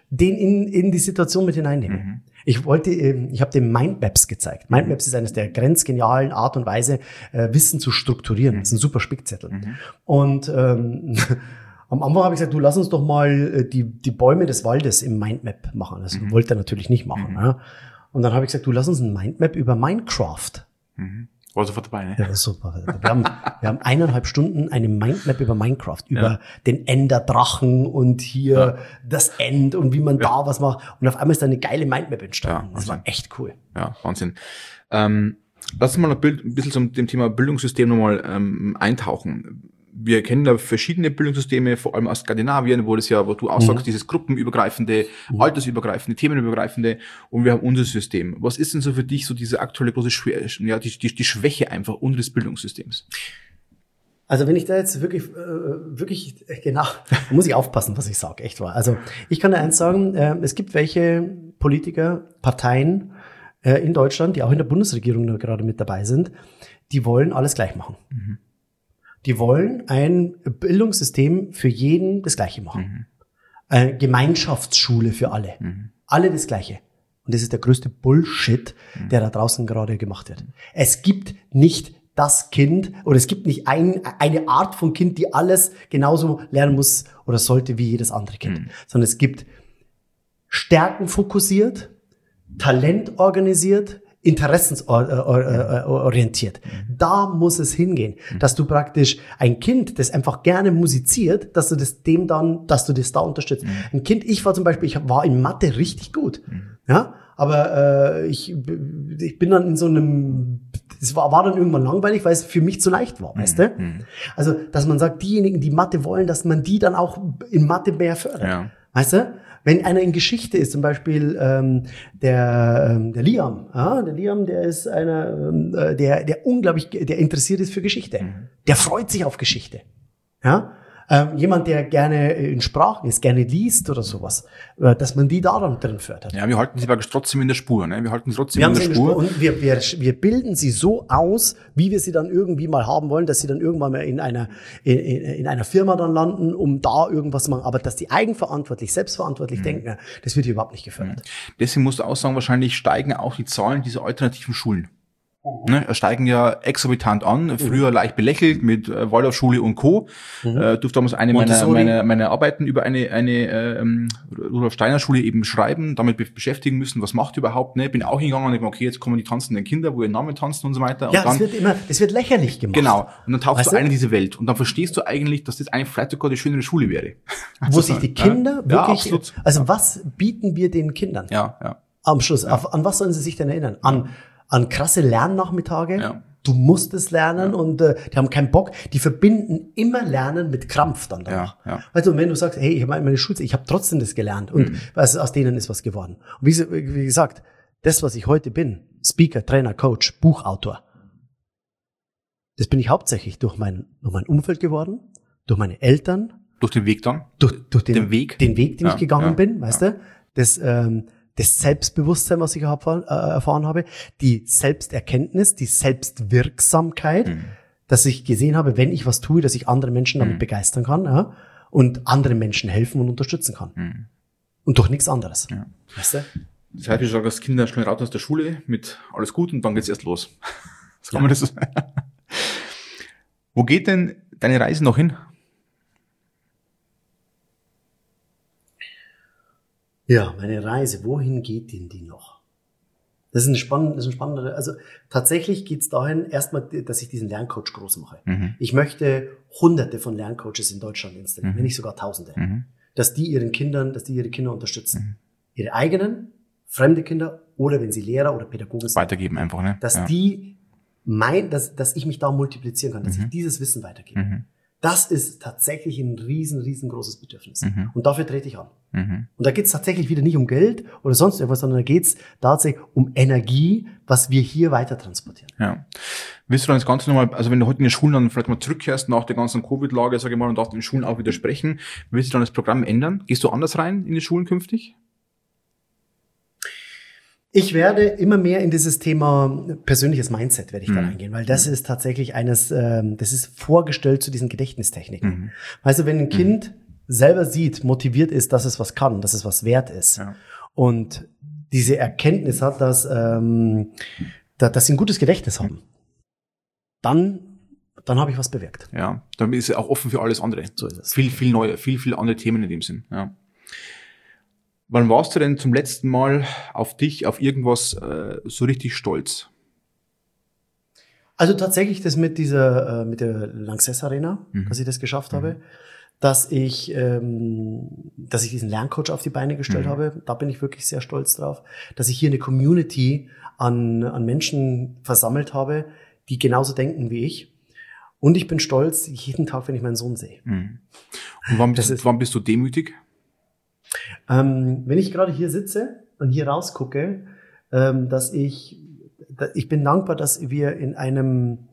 den in, in die Situation mit hineinnehmen. Mhm. Ich wollte, ich habe dem Mindmaps gezeigt. Mindmaps ist eines der grenzgenialen Art und Weise, äh, Wissen zu strukturieren. Das ist ein super Spickzettel. Mhm. Und ähm, am Anfang habe ich gesagt, du lass uns doch mal die, die Bäume des Waldes im Mindmap machen. Das mhm. wollte er natürlich nicht machen. Mhm. Ja. Und dann habe ich gesagt, du lass uns ein Mindmap über Minecraft. Mhm. War sofort dabei, ne? Ja, das ist super. Wir haben, wir haben eineinhalb Stunden eine Mindmap über Minecraft, über ja. den Enderdrachen und hier ja. das End und wie man ja. da was macht. Und auf einmal ist da eine geile Mindmap entstanden. Ja, das war echt cool. Ja, Wahnsinn. Ähm, lass uns mal ein, Bild, ein bisschen zum dem Thema Bildungssystem nochmal ähm, eintauchen. Wir kennen da verschiedene Bildungssysteme, vor allem aus Skandinavien, wo das ja, wo du auch sagst, mhm. dieses gruppenübergreifende, mhm. altersübergreifende, themenübergreifende, und wir haben unser System. Was ist denn so für dich so diese aktuelle große Schwäche, ja, die, die, die Schwäche einfach unseres Bildungssystems? Also wenn ich da jetzt wirklich, äh, wirklich, genau, da muss ich aufpassen, was ich sage, echt wahr. Also ich kann da eins sagen, äh, es gibt welche Politiker, Parteien äh, in Deutschland, die auch in der Bundesregierung gerade mit dabei sind, die wollen alles gleich machen. Mhm. Die wollen ein Bildungssystem für jeden das Gleiche machen. Mhm. Eine Gemeinschaftsschule für alle. Mhm. Alle das Gleiche. Und das ist der größte Bullshit, mhm. der da draußen gerade gemacht wird. Es gibt nicht das Kind, oder es gibt nicht ein, eine Art von Kind, die alles genauso lernen muss oder sollte wie jedes andere Kind. Mhm. Sondern es gibt Stärken fokussiert, Talent organisiert, interessensorientiert. Da muss es hingehen, dass du praktisch ein Kind, das einfach gerne musiziert, dass du das dem dann, dass du das da unterstützt. Mhm. Ein Kind, ich war zum Beispiel, ich war in Mathe richtig gut, mhm. ja, aber äh, ich, ich bin dann in so einem, es war, war dann irgendwann langweilig, weil es für mich zu leicht war, mhm. weißt du? Mhm. Also, dass man sagt, diejenigen, die Mathe wollen, dass man die dann auch in Mathe mehr fördert, ja. weißt du? Wenn einer in Geschichte ist, zum Beispiel ähm, der ähm, der Liam, ja, der Liam, der ist einer, ähm, der der unglaublich, der interessiert ist für Geschichte, mhm. der freut sich auf Geschichte, ja. Ähm, jemand, der gerne in Sprachen ist, gerne liest oder sowas, äh, dass man die daran drin fördert. Ja, wir halten sie aber trotzdem in der Spur, ne? Wir halten sie trotzdem wir in der Spur. Spur. Und wir, wir, wir bilden sie so aus, wie wir sie dann irgendwie mal haben wollen, dass sie dann irgendwann mal in einer, in, in einer Firma dann landen, um da irgendwas zu machen. Aber dass die eigenverantwortlich, selbstverantwortlich mhm. denken, das wird hier überhaupt nicht gefördert. Mhm. Deswegen musst du auch sagen, wahrscheinlich steigen auch die Zahlen dieser alternativen Schulen. Ne, steigen ja exorbitant an, früher mhm. leicht belächelt mit äh, Waldorfschule und Co. Mhm. Äh, durfte damals eine meiner, meiner, meiner Arbeiten über eine, eine ähm, Rudolf Steiner Schule eben schreiben, damit be- beschäftigen müssen, was macht überhaupt, ne? Bin auch hingegangen und ich okay, jetzt kommen die tanzenden Kinder, wo ihr Name tanzen und so weiter. Ja, und dann, das wird immer, das wird lächerlich gemacht. Genau. Und dann tauchst weißt du ein in diese Welt und dann verstehst du eigentlich, dass das eigentlich vielleicht sogar die schönere Schule wäre. Wo sich die Kinder ja? wirklich, ja, absolut. Also was bieten wir den Kindern? Ja, ja. Am Schluss, ja. Auf, an was sollen sie sich denn erinnern? An an krasse Lernnachmittage. Ja. Du musst es lernen ja. und äh, die haben keinen Bock. Die verbinden immer Lernen mit Krampf dann danach. Ja, ja. Also wenn du sagst, hey, ich habe meine Schule, ich habe trotzdem das gelernt und mhm. was, aus denen ist was geworden. Und wie, wie gesagt, das, was ich heute bin, Speaker, Trainer, Coach, Buchautor, das bin ich hauptsächlich durch mein, durch mein Umfeld geworden, durch meine Eltern. Durch den Weg dann? Durch, durch den, den Weg? Den Weg, den ja, ich gegangen ja, bin, weißt ja. du? Das, ähm, das Selbstbewusstsein, was ich erfahren, äh, erfahren habe, die Selbsterkenntnis, die Selbstwirksamkeit, mhm. dass ich gesehen habe, wenn ich was tue, dass ich andere Menschen damit mhm. begeistern kann ja, und anderen Menschen helfen und unterstützen kann. Mhm. Und durch nichts anderes. Ja. Weißt du? Das heißt, wir sagen, dass Kinder schnell raus aus der Schule mit alles gut und dann geht's erst los. So kann man das. Wo geht denn deine Reise noch hin? Ja, meine Reise, wohin geht denn die noch? Das ist ein spannender, das ist ein spannender, also tatsächlich geht's dahin, erstmal, dass ich diesen Lerncoach groß mache. Mhm. Ich möchte hunderte von Lerncoaches in Deutschland installieren, mhm. wenn nicht sogar tausende. Mhm. Dass die ihren Kindern, dass die ihre Kinder unterstützen. Mhm. Ihre eigenen, fremde Kinder oder wenn sie Lehrer oder Pädagogen sind. Weitergeben einfach, ne? Dass ja. die mein, dass, dass ich mich da multiplizieren kann, dass mhm. ich dieses Wissen weitergebe. Mhm. Das ist tatsächlich ein riesen, riesengroßes Bedürfnis. Mhm. Und dafür trete ich an. Mhm. Und da geht es tatsächlich wieder nicht um Geld oder sonst irgendwas, sondern da geht es tatsächlich um Energie, was wir hier weiter transportieren. Ja. Willst du dann das Ganze nochmal, also wenn du heute in den Schulen dann vielleicht mal zurückkehrst nach der ganzen Covid-Lage, sage ich mal, und darfst in den Schulen auch wieder sprechen, willst du dann das Programm ändern? Gehst du anders rein in die Schulen künftig? Ich werde immer mehr in dieses Thema persönliches Mindset werde ich da Mhm. reingehen, weil das ist tatsächlich eines, ähm, das ist vorgestellt zu diesen Gedächtnistechniken. Mhm. Weißt du, wenn ein Kind selber sieht, motiviert ist, dass es was kann, dass es was wert ist. Ja. Und diese Erkenntnis hat, dass, ähm, da, dass sie ein gutes Gedächtnis haben. Dann, dann habe ich was bewirkt. Ja, dann ist er auch offen für alles andere. So ist es. Viel, viel neue, viel, viel andere Themen in dem Sinn. Ja. Wann warst du denn zum letzten Mal auf dich, auf irgendwas äh, so richtig stolz? Also tatsächlich das mit dieser, äh, mit der Lanxess Arena, mhm. dass ich das geschafft mhm. habe, dass ich, ähm, dass ich diesen Lerncoach auf die Beine gestellt mhm. habe. Da bin ich wirklich sehr stolz drauf, dass ich hier eine Community an, an Menschen versammelt habe, die genauso denken wie ich. Und ich bin stolz jeden Tag, wenn ich meinen Sohn sehe. Mhm. Und wann bist, wann bist du demütig? Ähm, wenn ich gerade hier sitze und hier rausgucke, ähm, dass ich, da, ich bin dankbar, dass wir in einem,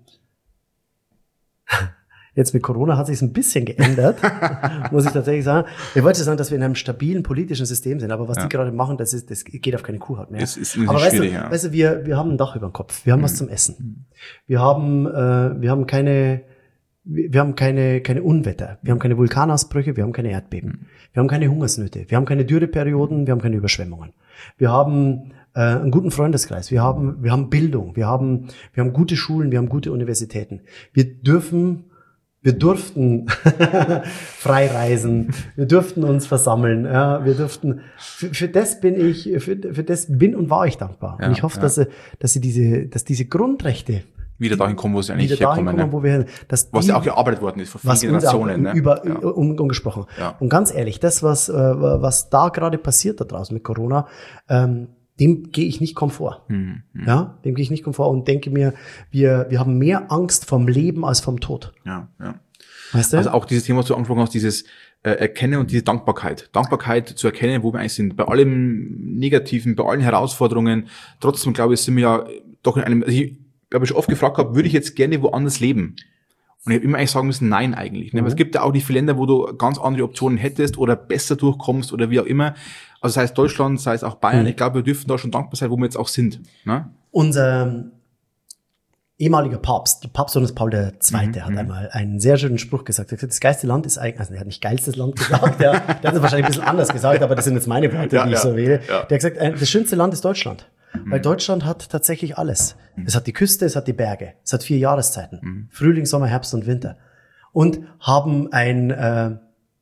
jetzt mit Corona hat sich ein bisschen geändert, muss ich tatsächlich sagen. Ich wollte sagen, dass wir in einem stabilen politischen System sind, aber was ja. die gerade machen, das ist, das geht auf keine Kuhhaut mehr. Es ist aber weißt du, ja. weißt du, wir, wir haben ein Dach über dem Kopf, wir haben mhm. was zum Essen, wir haben, äh, wir haben keine, wir haben keine, keine Unwetter, wir haben keine Vulkanausbrüche, wir haben keine Erdbeben, wir haben keine Hungersnöte, wir haben keine Dürreperioden, wir haben keine Überschwemmungen. Wir haben äh, einen guten Freundeskreis, wir haben, wir haben Bildung, wir haben, wir haben gute Schulen, wir haben gute Universitäten. Wir dürfen, wir durften frei reisen, wir durften uns versammeln, ja, wir durften, für, für das bin ich, für, für das bin und war ich dankbar. Ja, und ich hoffe, ja. dass, sie, dass sie diese, dass diese Grundrechte wieder dahin kommen, wo sie eigentlich herkommen. Kommen, ne? wo wir, dass was die, ja auch gearbeitet worden ist vor vielen Generationen. Ne? Über, ja. um, umgesprochen. Ja. Und ganz ehrlich, das, was, äh, was da gerade passiert da draußen mit Corona, ähm, dem gehe ich nicht komfort. Hm, hm. Ja, dem gehe ich nicht komfort und denke mir, wir, wir haben mehr Angst vom Leben als vom Tod. Ja, ja. Weißt du? Also auch dieses Thema, was du angesprochen hast, dieses äh, Erkennen und diese Dankbarkeit. Dankbarkeit zu erkennen, wo wir eigentlich sind. Bei allem Negativen, bei allen Herausforderungen. Trotzdem, glaube ich, sind wir ja doch in einem, also ich, Ich habe schon oft gefragt gehabt, würde ich jetzt gerne woanders leben? Und ich habe immer eigentlich sagen müssen, nein eigentlich. Ne? Mhm. Aber es gibt ja auch nicht viele Länder, wo du ganz andere Optionen hättest oder besser durchkommst oder wie auch immer. Also sei es Deutschland, sei es auch Bayern. Mhm. Ich glaube, wir dürfen da schon dankbar sein, wo wir jetzt auch sind. Ne? Unser ehemaliger Papst, der Papst Johannes Paul der Zweite, mhm. hat einmal einen sehr schönen Spruch gesagt. Er hat gesagt, das geilste Land ist eigentlich, also er hat nicht geilstes Land gesagt, der, der hat es wahrscheinlich ein bisschen anders gesagt, aber das sind jetzt meine Worte, ja, die ja, ich so wähle. Ja. Der hat gesagt, das schönste Land ist Deutschland. Weil Deutschland hat tatsächlich alles. Es hat die Küste, es hat die Berge, es hat vier Jahreszeiten. Mhm. Frühling, Sommer, Herbst und Winter. Und haben ein, äh,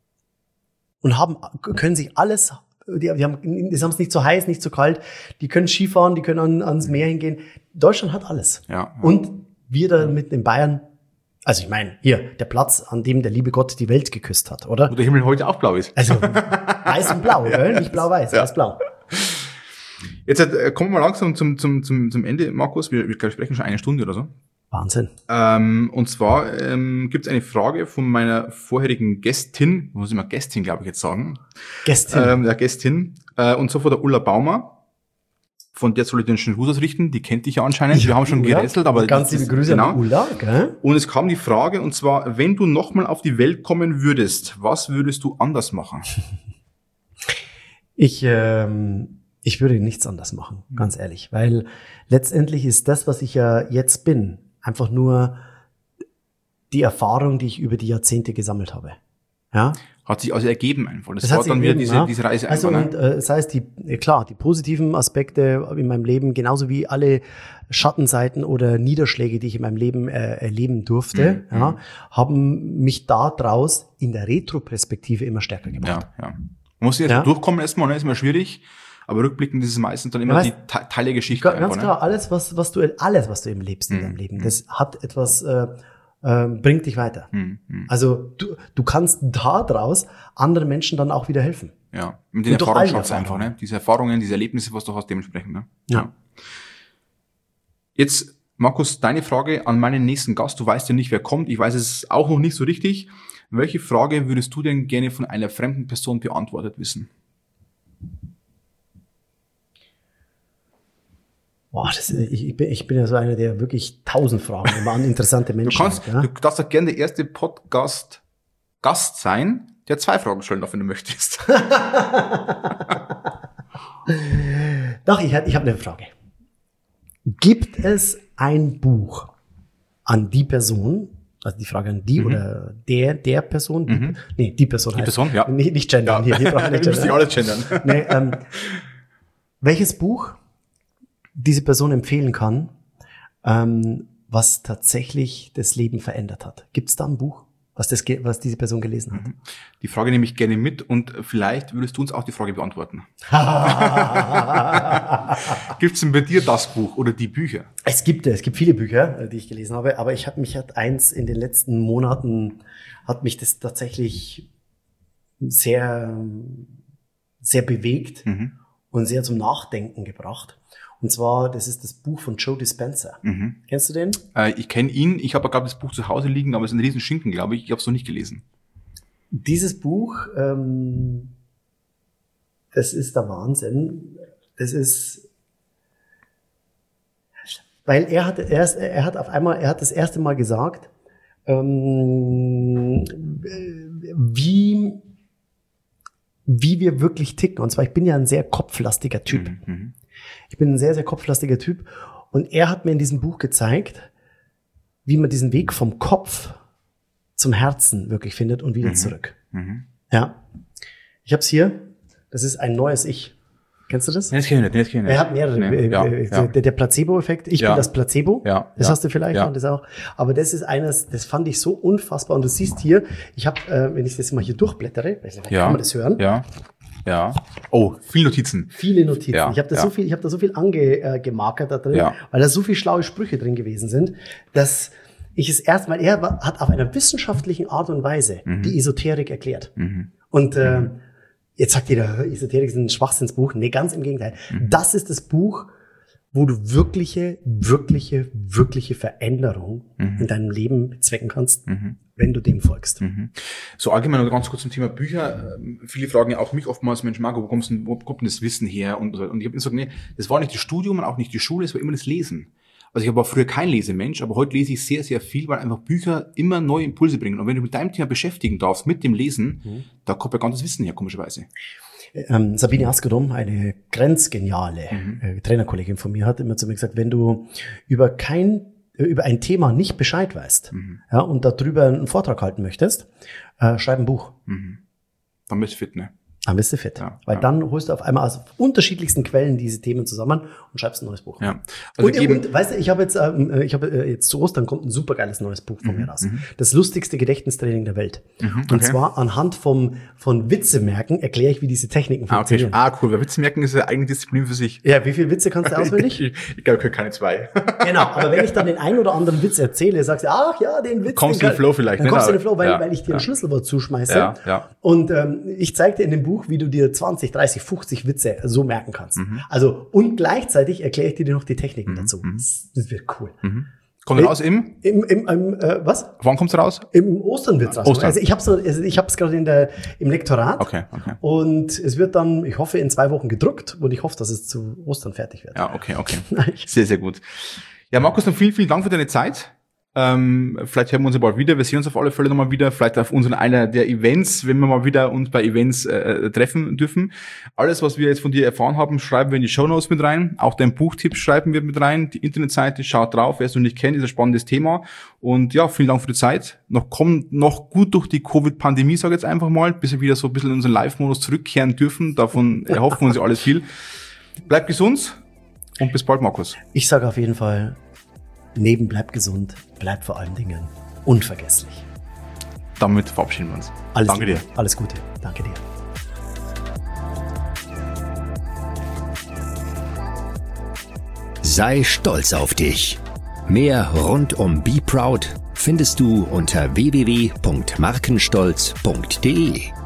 und haben, können sich alles, die, die haben, die haben es nicht so heiß, nicht so kalt, die können Skifahren, die können an, ans Meer hingehen. Deutschland hat alles. Ja, ja. Und wir da mit in Bayern, also ich meine, hier, der Platz, an dem der liebe Gott die Welt geküsst hat, oder? Wo der Himmel heute auch blau ist. Also, weiß und blau, ja, nicht blau-weiß, ja. weiß-blau. Jetzt äh, kommen wir mal langsam zum, zum, zum, zum Ende, Markus. Wir, wir glaub, sprechen schon eine Stunde oder so. Wahnsinn. Ähm, und zwar ähm, gibt es eine Frage von meiner vorherigen Gästin, muss ich mal Gästin, glaube ich, jetzt sagen. Gästin. Ähm, ja, Gästin. Äh, und zwar von der Ulla Baumer. Von der soll ich den schönen Gruß ausrichten. Die kennt dich ja anscheinend. Ja, wir haben schon Ulla. gerätselt, aber ganz liebe Grüße genau. an Ulla. Gell? Und es kam die Frage, und zwar, wenn du nochmal auf die Welt kommen würdest, was würdest du anders machen? Ich, ähm, ich würde nichts anders machen, ganz ehrlich, weil letztendlich ist das, was ich ja jetzt bin, einfach nur die Erfahrung, die ich über die Jahrzehnte gesammelt habe. Ja? Hat sich also ergeben einfach. Das, das war hat dann sich wieder ergeben, diese, ja. diese Reise also einfach. Und, ne? äh, das heißt, die, klar, die positiven Aspekte in meinem Leben, genauso wie alle Schattenseiten oder Niederschläge, die ich in meinem Leben äh, erleben durfte, mhm. ja, haben mich da draus in der Retroperspektive immer stärker gemacht. Ja, ja. Man muss sich jetzt ja. durchkommen erstmal, ne? Ist immer schwierig. Aber rückblickend ist es meistens dann immer ja, weißt, die te- Teile Geschichte. Ganz einfach, klar, ne? alles, was, was du, alles, was du eben lebst in mhm. deinem Leben, das hat etwas, äh, äh, bringt dich weiter. Mhm. Also du, du kannst da draus anderen Menschen dann auch wieder helfen. Ja, mit den Erfahrungsschatz einfach, ne? Diese Erfahrungen, diese Erlebnisse, was du hast, dementsprechend, ne? Ja. ja. Jetzt, Markus, deine Frage an meinen nächsten Gast. Du weißt ja nicht, wer kommt. Ich weiß es auch noch nicht so richtig. Welche Frage würdest du denn gerne von einer fremden Person beantwortet wissen? Boah, das, ich, ich, bin, ich bin ja so einer, der wirklich tausend Fragen immer an interessante Menschen du kannst, hat. Ja? Du darfst doch gerne der erste Podcast-Gast sein, der zwei Fragen stellen darf, wenn du möchtest. Doch, ich, ich habe eine Frage. Gibt es ein Buch an die Person, Also die Frage an die Mhm. oder der, der Person. Die, Mhm. Nee, die Person Die heißt. Person, ja. Nicht, nicht gendern. Ja. Hier, hier brauchen wir nicht Du musst gendern. nicht alles gendern. Nee, ähm, welches Buch diese Person empfehlen kann, ähm, was tatsächlich das Leben verändert hat? Gibt es da ein Buch, was, das, ge- was diese Person gelesen hat? Die Frage nehme ich gerne mit und vielleicht würdest du uns auch die Frage beantworten. Gibt es denn bei dir das Buch oder die Bücher? Es gibt, es gibt viele Bücher, die ich gelesen habe, aber ich habe mich hat eins in den letzten Monaten hat mich das tatsächlich sehr, sehr bewegt Mhm. und sehr zum Nachdenken gebracht. Und zwar, das ist das Buch von Joe Dispenza. Mhm. Kennst du den? Äh, ich kenne ihn, ich habe gerade das Buch zu Hause liegen, aber es ist ein riesen Schinken, glaube ich. Ich habe es noch nicht gelesen. Dieses Buch, ähm, das ist der Wahnsinn. Das ist, weil er hat, er, ist, er hat auf einmal, er hat das erste Mal gesagt, ähm, wie, wie wir wirklich ticken. Und zwar, ich bin ja ein sehr kopflastiger Typ. Mhm. Ich bin ein sehr, sehr kopflastiger Typ. Und er hat mir in diesem Buch gezeigt, wie man diesen Weg vom Kopf zum Herzen wirklich findet und wieder Mhm. zurück. Mhm. Ja. Ich hab's hier. Das ist ein neues Ich. Kennst du das? Nee, das kenne ich nicht, das kenn ich nicht. Er hat mehrere. Nee, äh, ja, äh, ja. Der, der Placebo-Effekt. Ich Ja. bin das Placebo. Ja, Das ja, hast du vielleicht ja. und das auch. Aber das ist eines, das fand ich so unfassbar. Und du siehst hier, ich habe, äh, wenn ich das mal hier durchblättere, weiß nicht, Ja. kann man das hören? Ja. Ja. Oh, viele Notizen. Viele Notizen. Ja, ich habe da ja. so viel, ich habe da so viel angemarkert da drin, Ja. weil da so viele schlaue Sprüche drin gewesen sind, dass ich es erstmal, er war- hat auf einer wissenschaftlichen Art und Weise Mhm. die Esoterik erklärt. Mhm. Und äh, jetzt sagt jeder, Esoterik ist ein Schwachsinnsbuch. Nee, ganz im Gegenteil. Mhm. Das ist das Buch, wo du wirkliche, wirkliche, wirkliche Veränderung Mhm. in deinem Leben bezwecken kannst, Mhm. wenn du dem folgst. Mhm. So allgemein noch ganz kurz zum Thema Bücher. Ähm, Viele fragen ja auch mich oftmals, Mensch Marco, wo kommst du denn, wo kommt denn das Wissen her? Und, so. Und ich habe gesagt, nee, das war nicht das Studium und auch nicht die Schule, es war immer das Lesen. Also ich war früher kein Lesemensch, aber heute lese ich sehr, sehr viel, weil einfach Bücher immer neue Impulse bringen. Und wenn du mit deinem Thema beschäftigen darfst, mit dem Lesen, Mhm. da kommt ja ganzes Wissen her, komischerweise. Ähm, Sabine Askedom, eine grenzgeniale Mhm. äh, Trainerkollegin von mir, hat immer zu mir gesagt, wenn du über kein äh, über ein Thema nicht Bescheid weißt, Mhm. ja, und darüber einen Vortrag halten möchtest, äh, schreib ein Buch. Mhm. Dann bist du fit, ne? Dann bist du fit. Ja, Weil ja. dann holst du auf einmal aus unterschiedlichsten Quellen diese Themen zusammen und schreibst ein neues Buch. Ja. Also Und, eben, und weißt du, ich habe jetzt, ähm, äh, ich habe äh, jetzt zu Ostern kommt ein supergeiles neues Buch von mir raus. Das lustigste Gedächtnistraining der Welt. Mhm, Und okay. zwar anhand vom von Witzemerken erkläre ich, wie diese Techniken ah, okay. funktionieren. ah, cool, weil Witze merken ist ja eigene Disziplin für sich. Ja, wie viele Witze kannst du auswendig? ich ich glaube, ich kann keine zwei. Genau, aber wenn ich dann den einen oder anderen Witz erzähle, sagst du, ach ja, den Witz. Kommst den in den Flow vielleicht, Dann ne? kommst du in den Flow, weil, Ja, weil ich dir ja. ein Schlüsselwort zuschmeiße. Ja, ja. Und ähm, ich zeige dir in dem Buch, wie du dir zwanzig, dreißig, fünfzig Witze so merken kannst. Also, und gleichzeitig erkläre ich dir noch die Techniken dazu. Das, das wird cool. Kommt raus im? Im, im, im äh, was? Wann kommt's raus? Im Ostern wird's raus. Ostern. Also ich habe so, also ich habe es gerade in der im Lektorat. Okay, okay. Und es wird dann, ich hoffe, in zwei Wochen gedruckt und ich hoffe, dass es zu Ostern fertig wird. Ja, okay, okay. Nein. Sehr, sehr gut. Ja, Markus, dann vielen, vielen Dank für deine Zeit. Ähm, vielleicht hören wir uns ja bald wieder. Wir sehen uns auf alle Fälle nochmal wieder. Vielleicht auf unseren einer der Events, wenn wir mal wieder uns bei Events äh, treffen dürfen. Alles, was wir jetzt von dir erfahren haben, schreiben wir in die Shownotes mit rein. Auch dein Buchtipp schreiben wir mit rein. Die Internetseite, schaut drauf. Wer es noch nicht kennt, ist ein spannendes Thema. Und ja, vielen Dank für die Zeit. Noch kommen noch gut durch die Covid-Pandemie, sage ich jetzt einfach mal, bis wir wieder so ein bisschen in unseren Live-Modus zurückkehren dürfen. Davon erhoffen wir uns ja alles viel. Bleib gesund und bis bald, Markus. Ich sage auf jeden Fall, Leben bleibt gesund, bleibt vor allen Dingen unvergesslich. Damit verabschieden wir uns. Alles Danke Liebe, dir. Alles Gute. Danke dir. Sei stolz auf dich. Mehr rund um Be Proud findest du unter w w w punkt markenstolz punkt d e.